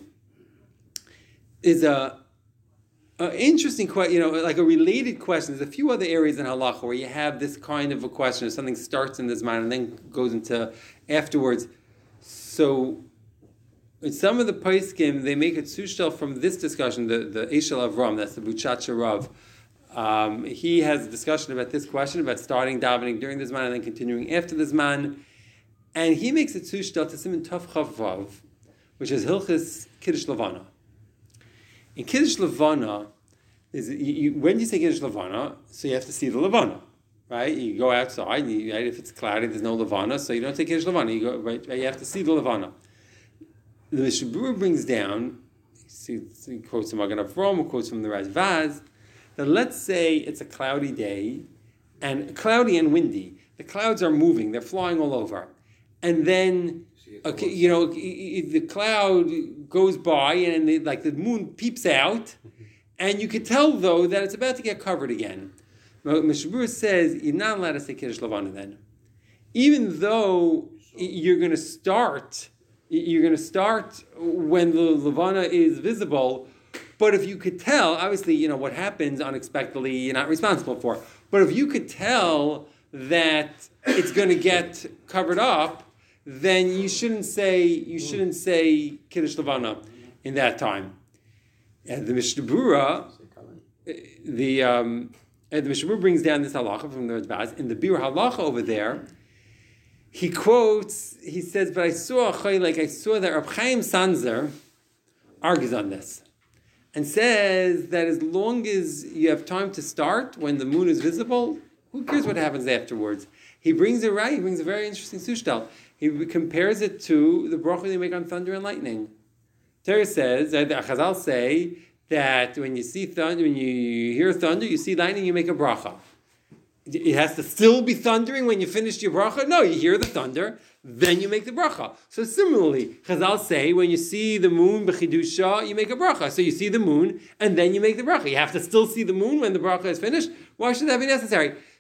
Is a, a interesting question, you know, like a related question. There's a few other areas in halacha where you have this kind of a question. Something starts in this mind and then goes into afterwards. So, in some of the Paiskim, they make a tzushtel from this discussion, the, the Eshel Avram, that's the Buchacha Rav. Um, he has a discussion about this question, about starting davening during the Zman and then continuing after the Zman. And he makes a tzushtel to Siman Tov Chav Vav, which is Hilchis Kiddush Levana. In Kiddush Levana, is you, you, when you say Kiddush Levana, so you have to see the Levana. Right, you go outside. And you, right, if it's cloudy, there's no levana, so you don't take Kiddush levana. You go right, right. You have to see the levana. The Mishabura brings down. See, he quotes from Magen Avraham, quotes from the Rashbaz. That let's say it's a cloudy day, and cloudy and windy. The clouds are moving; they're flying all over, and then okay, you know the cloud goes by, and the, like the moon peeps out, and you could tell though that it's about to get covered again. Mishabura says you're not allowed to say Kiddush Levana then, even though you're going to start. You're going to start when the Levana is visible, but if you could tell, obviously, you know what happens unexpectedly, you're not responsible for. But if you could tell that it's going to get covered up, then you shouldn't say you shouldn't say Kiddush Levana in that time. And the Mishabura, the um, And the Mishabura brings down this halacha from the Rashbaz. In the Bir halacha over there, he quotes, he says, but I saw a chay, like I saw that Reb Chaim Sanzer argues on this and says that as long as you have time to start when the moon is visible, who cares what happens afterwards? He brings it right, he brings a very interesting sushtal. He compares it to the bracha they make on thunder and lightning. Torah says, the Chazal say, that when you see thunder, when you hear thunder, you see lightning, you make a bracha. It has to still be thundering when you finish your bracha? No, you hear the thunder, then you make the bracha. So similarly, Chazal say, when you see the moon, b'chidusha, you make a bracha. So you see the moon, and then you make the bracha. You have to still see the moon when the bracha is finished. Why should that be necessary?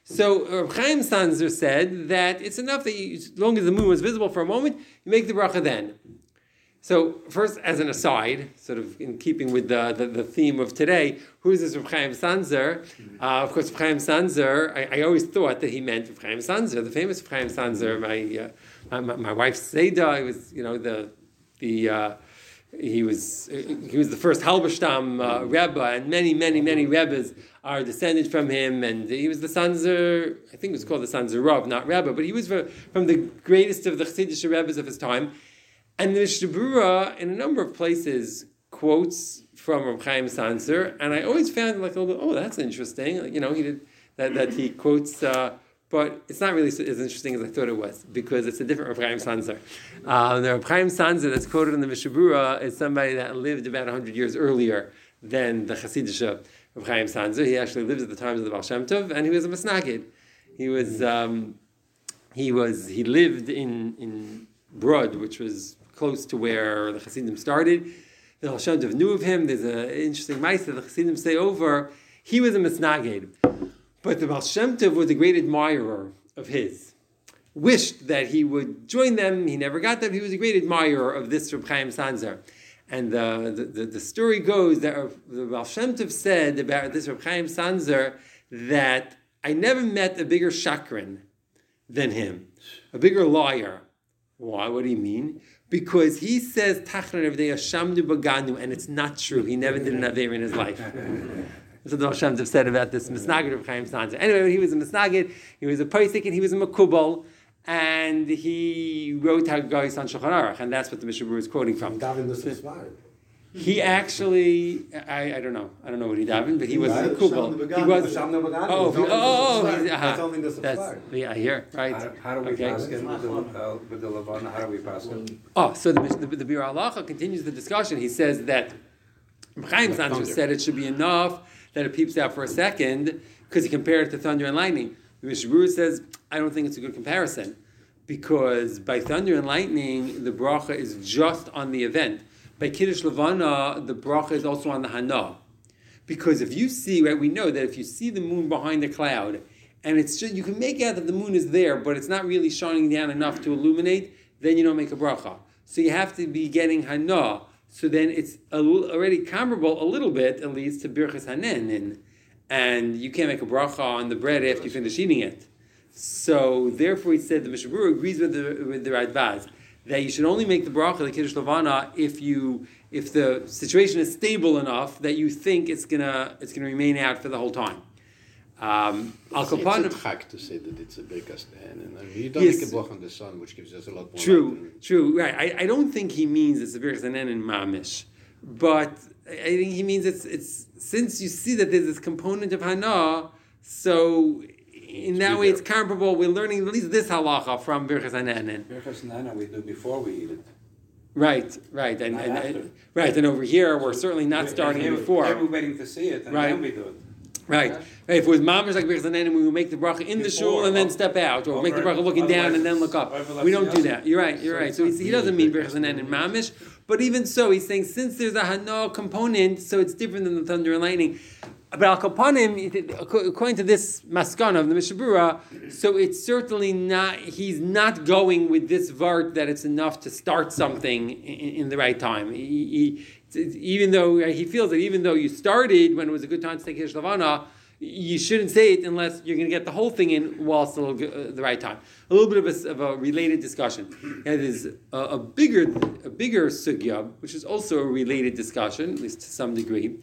So Reb Chaim Sanzer said that it's enough that you, as long as the moon was visible for a moment, you make the bracha then. So first, as an aside, sort of in keeping with the, the, the theme of today, who is this Reb Chaim Sanzer? Uh, of course, Reb Chaim Sanzer, I, I always thought that he meant Reb Chaim Sanzer, the famous Reb Chaim Sanzer, my, uh, my, my wife's Seda, he was, you know, the, the, uh, he was he was the first Halberstam uh, Rebbe, and many, many, many Rebbes are descended from him, and he was the Sanzer, I think it was called the Sanzer Rav, not Rebbe, but he was from the greatest of the Chassidish Rebbes of his time. And the Mishnah Berurah, in a number of places, quotes from Reb Chaim Sanzer, and I always found like a little bit, oh, that's interesting. Like, you know, he did that. That he quotes, uh, but it's not really as interesting as I thought it was because it's a different Reb Chaim Sanzer. Uh, the Reb Chaim Sanzer that's quoted in the Mishnah Berurah is somebody that lived about a hundred years earlier than the Chassidish Reb Chaim Sanzer. He actually lived at the times of the Baal Shem Tov, and he was a Masnagid. He was um, he was he lived in in Brod, which was close to where the Chassidim started. The Baal Shem Tov knew of him. There's an interesting ma'aseh that the Chassidim say over. He was a Misnagid, but the Baal Shem Tov was a great admirer of his. Wished that he would join them. He never got them. He was a great admirer of this Reb Chaim Sanzer. And the, the, the, the story goes that the Baal Shem Tov said about this Reb Chaim Sanzer that I never met a bigger shakran than him, a bigger liar. Why? What do you mean? Because he says Tachran Avdei Shamdu Baganu, and it's not true. He never did an Aveir in his life. That's what the Baal Shem Tov said about this Misnagid of Chaim Sanzer. Anyway, he was a Misnagid, he was a Paisik, and he was a Makubal, and he wrote Haggais on Shulchan Aruch, and that's what the Mishnah Berurah is quoting from. He actually, I, I don't know, I don't know what he davened, but he was a Makubal. He was. Oh, oh, oh, he's, uh, that's yeah, here, right? How, how do we okay. pass him with the, uh, with the Levana? How do we pass him? Oh, so the the, the Biur Halacha continues the discussion. He says that Chaim Sanzer said it should be enough that it peeps out for a second because he compared it to thunder and lightning. The Mishnah Berurah says, I don't think it's a good comparison because by thunder and lightning, the bracha is just on the event. By Kiddush Levana, the bracha is also on the Hana. Because if you see, right, we know that if you see the moon behind the cloud, and it's just, you can make out that the moon is there, but it's not really shining down enough to illuminate, then you don't make a bracha. So you have to be getting Hana. So then it's a, already comparable a little bit, at least, to Birchas Hanen. And, and you can't make a bracha on the bread after you finish eating it. So therefore he said, the Mishnah Berurah agrees with the, with the Radbaz, that you should only make the bracha, the Kiddush Levana, if you if the situation is stable enough that you think it's gonna it's gonna remain out for the whole time. Um, Al Kapan, it's a chak to say that it's a Birkas Nehen, and you don't yes, make a bracha on the sun, which gives us a lot more. True, true, right. I, I don't think he means it's a Birkas Nehen in Mamish, but I think he means it's it's since you see that there's this component of Hana, so in that way, it's comparable. We're learning at least this halacha from Birchas Hanen. Birchas Hanen we do before we eat it. Right, right, and, and, and right, and over here we're certainly not starting here, before. Here we're waiting to see it, and right. then we do it. Right. right. If it was mamish like Birchas Hanen, we would make the bracha in the shul and then step out, or make the bracha looking down and then look up. We don't do that. You're right. You're right. So he doesn't mean Birchas Hanen and mamish, but even so, he's saying since there's a hana component, so it's different than the thunder and lightning. But Al Kapanim, according to this maskana of the Mishnah Berurah, so it's certainly not, he's not going with this vart that it's enough to start something in, in the right time. He, he, even though he feels that even though you started when it was a good time to take Kiddush Levana, you shouldn't say it unless you're going to get the whole thing in while it's still uh, the right time. A little bit of a, of a related discussion. And there's a, a bigger a bigger sugya, which is also a related discussion, at least to some degree.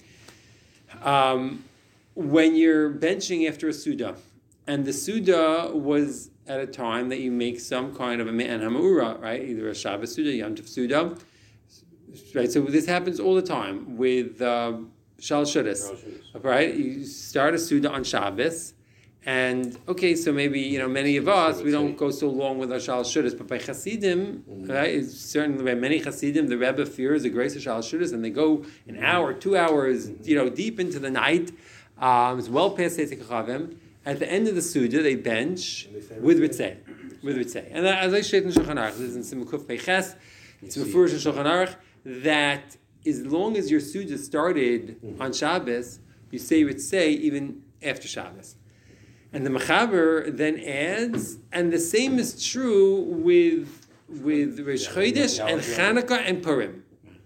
Um, when you're benching after a Suda, and the Suda was at a time that you make some kind of a Me'an Hamura, right? Either a Shabbos Suda, Yom Tov Suda, right? So this happens all the time with uh, Shal Shudas, right? You start a Suda on Shabbos, and okay, so maybe, you know, many of us, we don't go so long with our Shal Shudas, but by Hasidim, right, it's certainly by many Hasidim, the Rebbe fears the grace of Shal Shudas, and they go an hour, two hours, you know, deep into the night. Um, it's well past Seitzei Kachavim. At the end of the Suda, they bench with Ritzei. With Ritzei. And that, as I said in Shulchan Aruch, this is in Simukuf Peiches, it's referred in Shulchan Aruch, that as long as your Suda started on Shabbos, you say Ritzei even after Shabbos. And the Mechaber then adds, and the same is true with with Rosh Chodesh and Chanukah and Purim.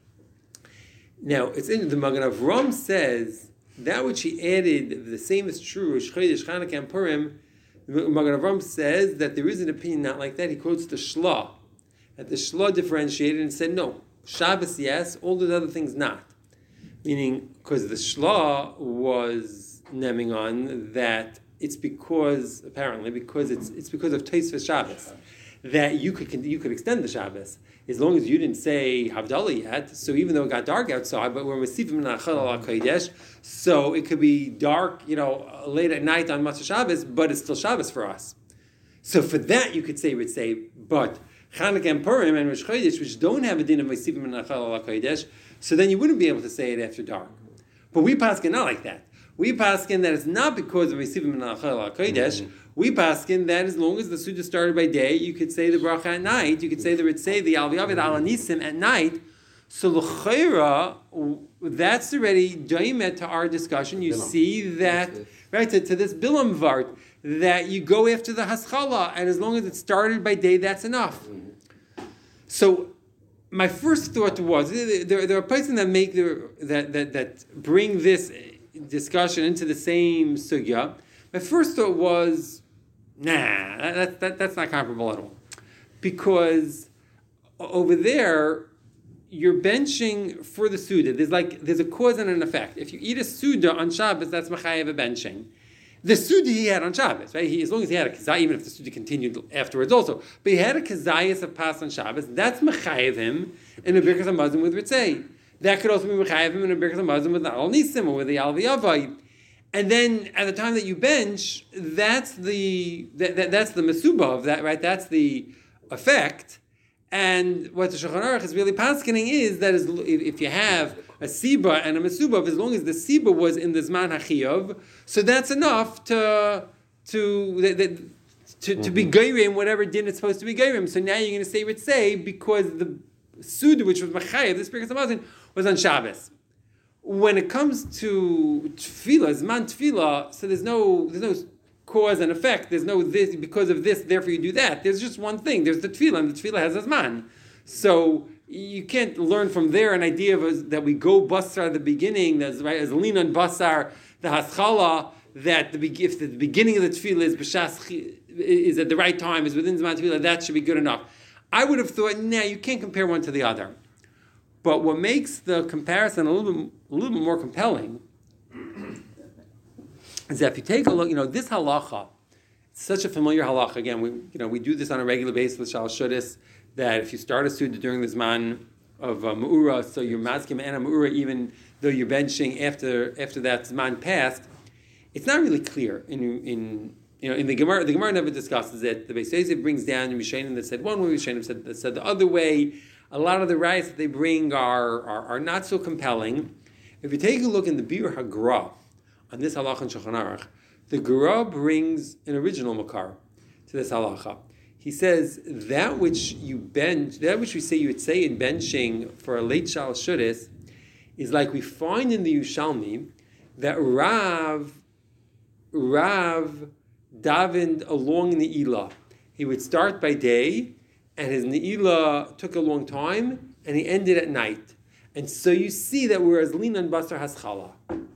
Now, it's in the Magen Avraham says that which he added, the same is true, Rosh Chodesh, Chanukah and Purim. The Magen Avraham says that there is an opinion not like that. He quotes the Shla, that the Shla differentiated and said, no, Shabbos yes, all those other things not. Meaning, because the Shla was naming on that it's because, apparently, because it's it's because of Tosfos Shabbos, that you could you could extend the Shabbos as long as you didn't say Havdalah yet. So even though it got dark outside, but we're Mesivim Nachal al Kodesh, so it could be dark, you know, late at night on Matzah Shabbos, but it's still Shabbos for us. So for that you could say, would say, but Chanukah and Purim and Rosh Chodesh, which don't have a din of Mesivim Nachal al Kodesh, so then you wouldn't be able to say it after dark. But we paskin not like that. We paskin that it's not because of Mesivim Nachal al Kodesh. We paskin that as long as the Suda started by day, you could say the bracha at night. You could say the Ritzei, the Alviyavid Al Nisim at night. So l'chayra, that's already daimet to our discussion. You Bilam. See that right to, to this Bilam Vart that you go after the Haskalah, and as long as it started by day, that's enough. Mm-hmm. So my first thought was there, there are places that make the, that, that that bring this discussion into the same sugya. My first thought was, nah, that, that, that's not comparable at all. Because over there, you're benching for the Suda. There's like, there's a cause and an effect. If you eat a Suda on Shabbos, that's Machayev a benching. The Suda he had on Shabbos, right? He, as long as he had a Kazayas, even if the Suda continued afterwards also, but he had a Kazayas of Pas on Shabbos, that's Machayev him in a Birkas HaMazon with Ritzei. That could also be Mechayev him in a Birkas HaMazon with the Al Nisim or with the Al V'Yavai. And then at the time that you bench, that's the that, that, that's the Mesubah of that, right? That's the effect. And what the Shulchan Aruch is really paskening is that is, if you have a Siba and a Mesubah, as long as the Siba was in the Zman HaChiyov, so that's enough to to that, that, to, mm-hmm. to be Geirim, whatever din it's supposed to be Geirim. So now you're going to say Ritzei because the Suda, which was Machayev, this Birkas HaMazon, was on Shabbos. When it comes to Tefillah, Zman Tefillah, so there's no there's no cause and effect. There's no this because of this, therefore you do that. There's just one thing. There's the Tefillah, and the Tefillah has a Zman. So you can't learn from there an idea of that we go Basar at the beginning, as right as lean on Basar, the Haskalah, that the if the beginning of the Tefillah is b'shas is at the right time, is within Zman Tefillah, that should be good enough. I would have thought, nah, you can't compare one to the other. But what makes the comparison a little bit, a little bit more compelling is that if you take a look, you know, this halacha, it's such a familiar halacha. Again, we, you know, we do this on a regular basis with Shal Shuddis, that if you start a Suda during the Zman of uh, Me'ura, so you're Mazkim and a Me'ura, even though you're benching after after that Zman passed, it's not really clear. In in you know in the Gemara, the Gemara never discusses it. The Beis Yosef brings down Rishonim that said one way, Rishonim said that said the other way. A lot of the rights that they bring are, are, are not so compelling. If you take a look in the Bir HaGra, on this halacha in Shulchan Aruch, the Gra brings an original makar to this halacha. He says, that which you bench, that which we say you would say in benching for a late Shal Shuddis, is like we find in the Yushalmi, that Rav, Rav davened along Ne'ilah. He would start by day, and his Ne'ilah took a long time, and he ended at night. And so you see that whereas Linan Basar has Chala.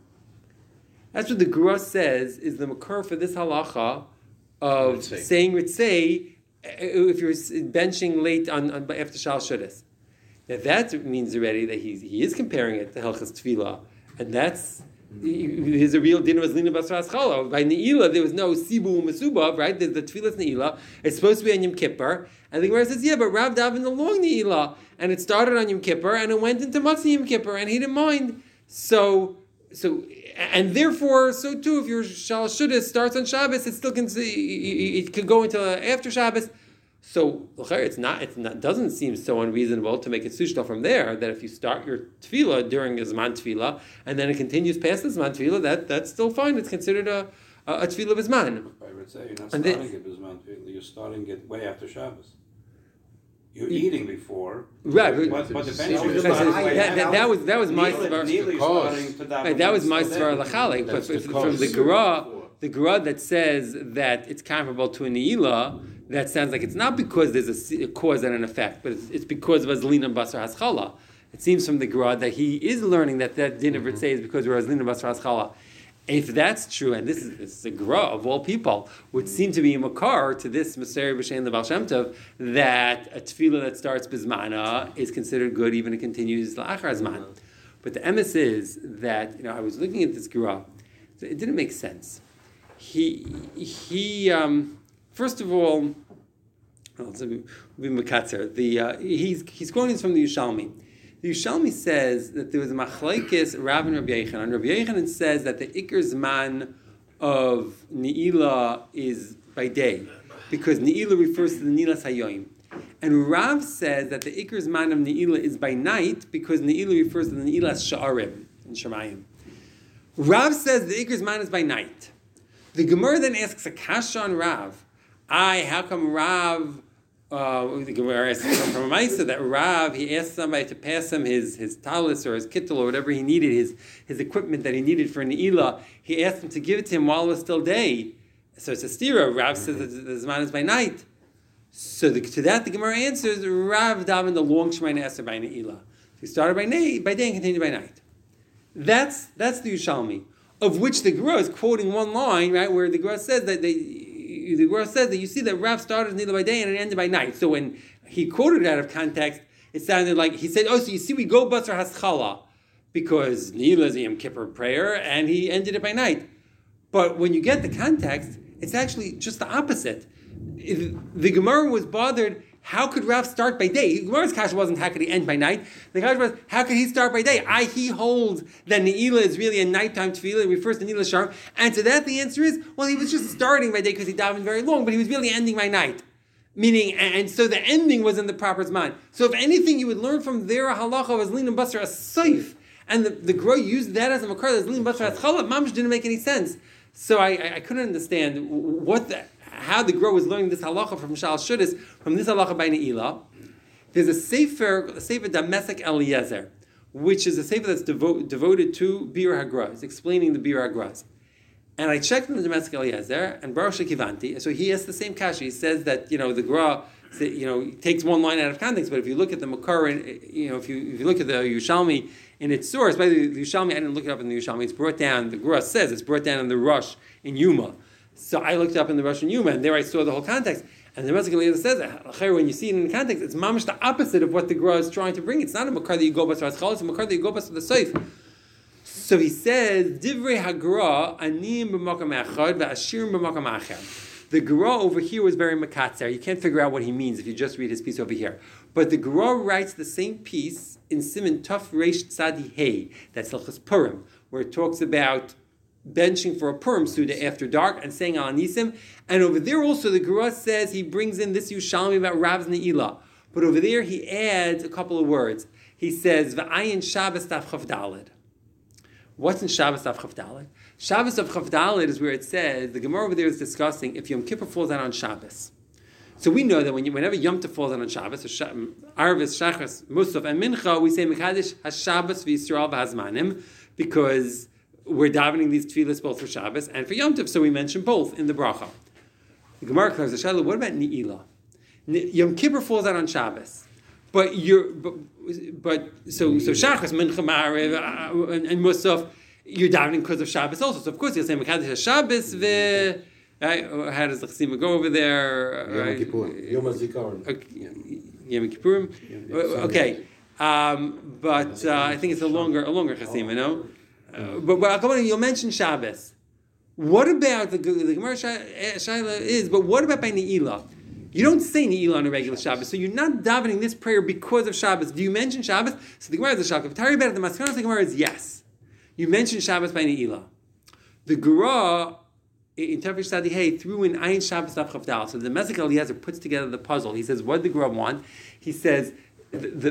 That's what the Gra says is the makar for this halacha of Ritzei. Saying Ritzei if you're benching late on, on after Shal Shuddis. Now that means already that he's, he is comparing it to Helchas Tefillah, and that's He's a real din of Linan Basar Haschala. By Ne'ilah, there was no Sibu Mesubav, right? There's the Tefillah's Ne'ilah. It's supposed to be on Yom Kippur. And the Gemara says, yeah, but Rav davened a long Ne'ilah. And it started on Yom Kippur, and it went into Matzah Yom Kippur, and he didn't mind. So, so, and therefore, so too, if your Shal Shuddis starts on Shabbos, it still can see, it could go into after Shabbos. So, it's not, it's not, doesn't seem so unreasonable to make it sushta from there, that if you start your tefillah during the Zman tefillah, and then it continues past the Zman tefillah, that, that's still fine. It's considered a, a, a tefillah of Zman. I would say you're not and starting it Zman tefillah, you're starting it way after Shabbos. You're eating before, right? But, but eventually you're starting way that, that, that was that was my svar. Right, that was my svar lachalik. But from the Gra, the Gra that says that it's comparable to a Ne'ilah, that sounds like it's not because there's a, a cause and an effect, but it's, it's because of Azlina Basar Haschala. It seems from the Gra that he is learning that that din of Ritzei is because we're Azlina Basar Haschala. If that's true, and this is, this is a Gra of all people, would seem to be a makar to this Maseri B'Shein the Baal Shem Tov, that a tefillah that starts Bizmana is considered good even if it continues La'achar Zman. But the emes is that, you know, I was looking at this Gra, it didn't make sense. He, he um, first of all, well, it's a bit makatzer. The uh, he's he's quoting from the Yushalmi. The Yushalmi says that there was a machlekes Rav and Rabbi Yechanan. Rabbi Yechanan says that the Iker Zman of Ne'ilah is by day, because Ne'ilah refers to the Nilas Hayoim. And Rav says that the Iker Zman of Ne'ilah is by night, because Ne'ilah refers to the Ne'ilas Sha'arim in Shemayim. Rav says the Iker Zman is by night. The Gemara then asks a kasha on Rav. I, how come Rav... Uh, the Gemara asks from a Maisa that Rav, he asked somebody to pass him his his talis or his kittel or whatever he needed, his his equipment that he needed for Ne'ilah. He asked him to give it to him while it was still day. So it's a stira. Rav says that the Zman is by night. So the, to that the Gemara answers, Rav davened the long Shemayna Esser by Ne'ilah. So he started by day, by day and continued by night. That's that's the Yushalmi, of which the Gemara is quoting one line, right, where the Gemara says that they. The Gemara says that you see that Rav started Ne'ilah by day and it ended by night. So when he quoted it out of context, it sounded like he said, "Oh, so you see, we go Basar Haschala because Ne'ilah is a Yom Kippur prayer, and he ended it by night." But when you get the context, it's actually just the opposite. If the Gemara was bothered. How could Rav start by day? Gemara's kasha wasn't how could he end by night. The kasha was how could he start by day? I he holds that Ne'ilah is really a nighttime tefillah. It refers to Ne'ilah Sharm. And to that the answer is, well, he was just starting by day because he davened very long, but he was really ending by night. Meaning, and so the ending was in the proper zman. So if anything, you would learn from their halacha was Lin and Basar as Seif. And the, the Gra used that as a makar, as Lin Basar as Chalab. Mamish didn't make any sense. So I, I, I couldn't understand what the... how the Gra was learning this halacha from Shal Shudis, from this halacha by Ne'ilah. There's a sefer, a sefer Damesek Eliezer, which is a sefer that's devo- devoted to Bir HaGras, explaining the Bir HaGras. And I checked in the Damesek Eliezer, and Baruch Shekivanti, so he has the same kasha. He says that, you know, the Gra, you know, takes one line out of context, but if you look at the Makar, you know, if you if you look at the Yushalmi in its source, by the, the Yushalmi, I didn't look it up in the Yushalmi, it's brought down, the Gra says it's brought down in the Rush in Yuma. So I looked up in the Russian Yuma, and there I saw the whole context. And the Damesek Eliezer says, when you see it in the context, it's mamish the opposite of what the Gra is trying to bring. It's not a makar that you go basar haschal, it's a makar that you go basar the seif. So he says, Divrei hagra anim b'makam echad v'ashirim b'makam acher. The Gra over here was very makatzer. You can't figure out what he means if you just read his piece over here. But the Gra writes the same piece in Siman Tuf Reish Tzadi Hey. That's Hilchos Purim, where it talks about benching for a Purim Suda after dark and saying Al Nisim. And over there also the Gra says he brings in this Yushalmi about Rav's Ne'ilah. But over there he adds a couple of words. He says, V'ayin Shabbos Taf Chav Daled. What's in Shabbos Taf Chav Daled? Shabbos Taf Chav Daled is where it says, the Gemara over there is discussing if Yom Kippur falls out on Shabbos. So we know that when you, whenever Yom Tov falls out on Shabbos, so Arvis, Shachas, Musaf, and Mincha, we say Mekadesh HaShabbos v'Yisrael v'Hazmanim, because we're davening these tefillahs both for Shabbos and for Yom Tov, so we mention both in the bracha. The Gemara comes to Shaila, what about Ne'ilah? Yom Kippur falls out on Shabbos, but you're, but, but so so Shachas, Mincha, Ma'ariv, and, and Musaf, you're davening because of Shabbos also. So of course you'll say Mekadesh HaShabbos v'Hazmanim. Right? How does the Chasima go over there? Yom right? Kippur. Yom HaZikaron. Okay. Yom Kippurim. Okay, um, but uh, I think it's a longer, a longer Chasima, no? Uh, but but come on, you'll mention Shabbos. What about the the Gemara Shaila is? But what about by Ne'ilah? You don't say Ne'ilah on a regular Shabbos, so you're not davening this prayer because of Shabbos. Do you mention Shabbos? So the Gemara is a Shalkav Tari about it. The Maskanos the Gemara is yes. You mention Shabbos by Ne'ilah. The Gra in Tefish Sadi Hey threw in Ayin Shabbos Daf Chavdal. So the Damesek Eliezer puts together the puzzle. He says, what did the Gra want? He says, the, the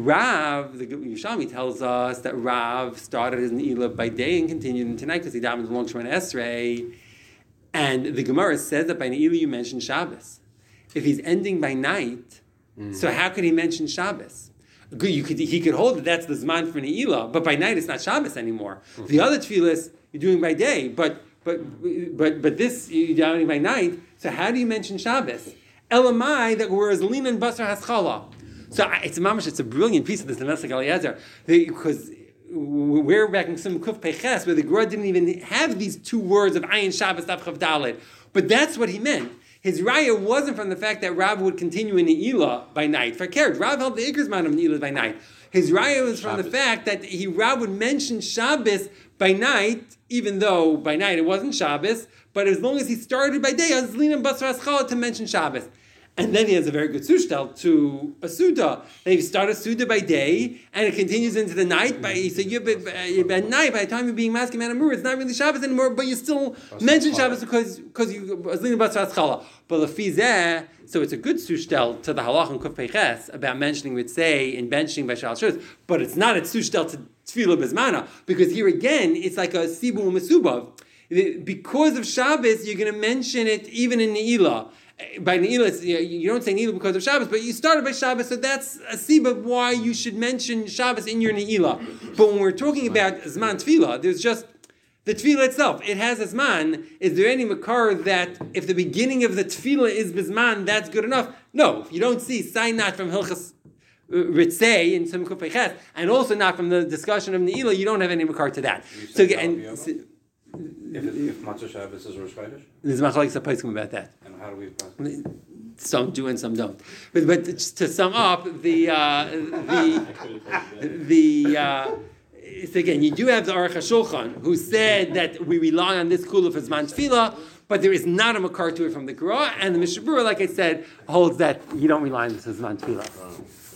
Rav, the Yushalmi tells us that Rav started his Ne'ilah by day and continued into night because he davened long Shemona Esrei. And the Gemara says that by Ne'ilah you mention Shabbos. If he's ending by night, mm. so how could he mention Shabbos? You could, he could hold that that's the Zman for Ne'ilah, but by night it's not Shabbos anymore. Mm-hmm. The other tefillahs you're doing by day, but but but but this you davening by night. So how do you mention Shabbos? Elamai that whereas Lina and Basar Haschala. So I- it's a mamash. It's a brilliant piece of this domestic Eliezer because we're back in some Kuf Peches where the Gemara didn't even have these two words of Ayin Shabbos Tav Chav Dalet, but that's what he meant. His raya wasn't from the fact that Rav would continue in Ne'ilah by night. For cared, Rav held the Iker's man of Ne'ilah by night. His raya was from Shabbos. the fact that he Rav would mention Shabbos by night, even though by night it wasn't Shabbos, but as long as he started by day, Azlin and Basar Haschala to mention Shabbos. And then he has a very good sushtel to a Suda. They start a Suda by day, and it continues into the night. By so you by night, by the time you're being masking Manamur, it's not really Shabbos anymore, but you still mention Shabbos because because you Azlin Basar Haschala. But Lefizeh, so it's a good sushtel to the halach and Kuf Peiches about mentioning, we'd say, in benching by Shal Shus, but it's not a sushtel to Tefillah Bezmana, because here again, it's like a Sibu Mesubav. Because of Shabbos, you're going to mention it even in Ne'ilah. By Ne'ilah, it's, you, you don't say Ne'ilah because of Shabbos, but you started by Shabbos, so that's a Siba why you should mention Shabbos in your Ne'ilah. But when we're talking about Zman Tefillah, there's just the Tefillah itself. It has a Zman. Is there any Makar that if the beginning of the Tefillah is Bizman, that's good enough? No. You don't see Sainat from Hilchas Ritzei in some Kufaychet, and also not from the discussion of Ne'ilah, you don't have any Makar to that. You So, said and, Rabbi so, If, if Matzah Shabbos is Rosh Chodesh, there's machlokes apposkim about that. and how do we pass? Some do and some don't. But but just to sum up, the uh, the the uh, so again, you do have the Aruch HaShulchan who said that we rely on this kula for Zman Tefillah, but there is not a makar to it from the Gemara, and the Mishabura, like I said, holds that you don't rely on this as Zman Tefillah.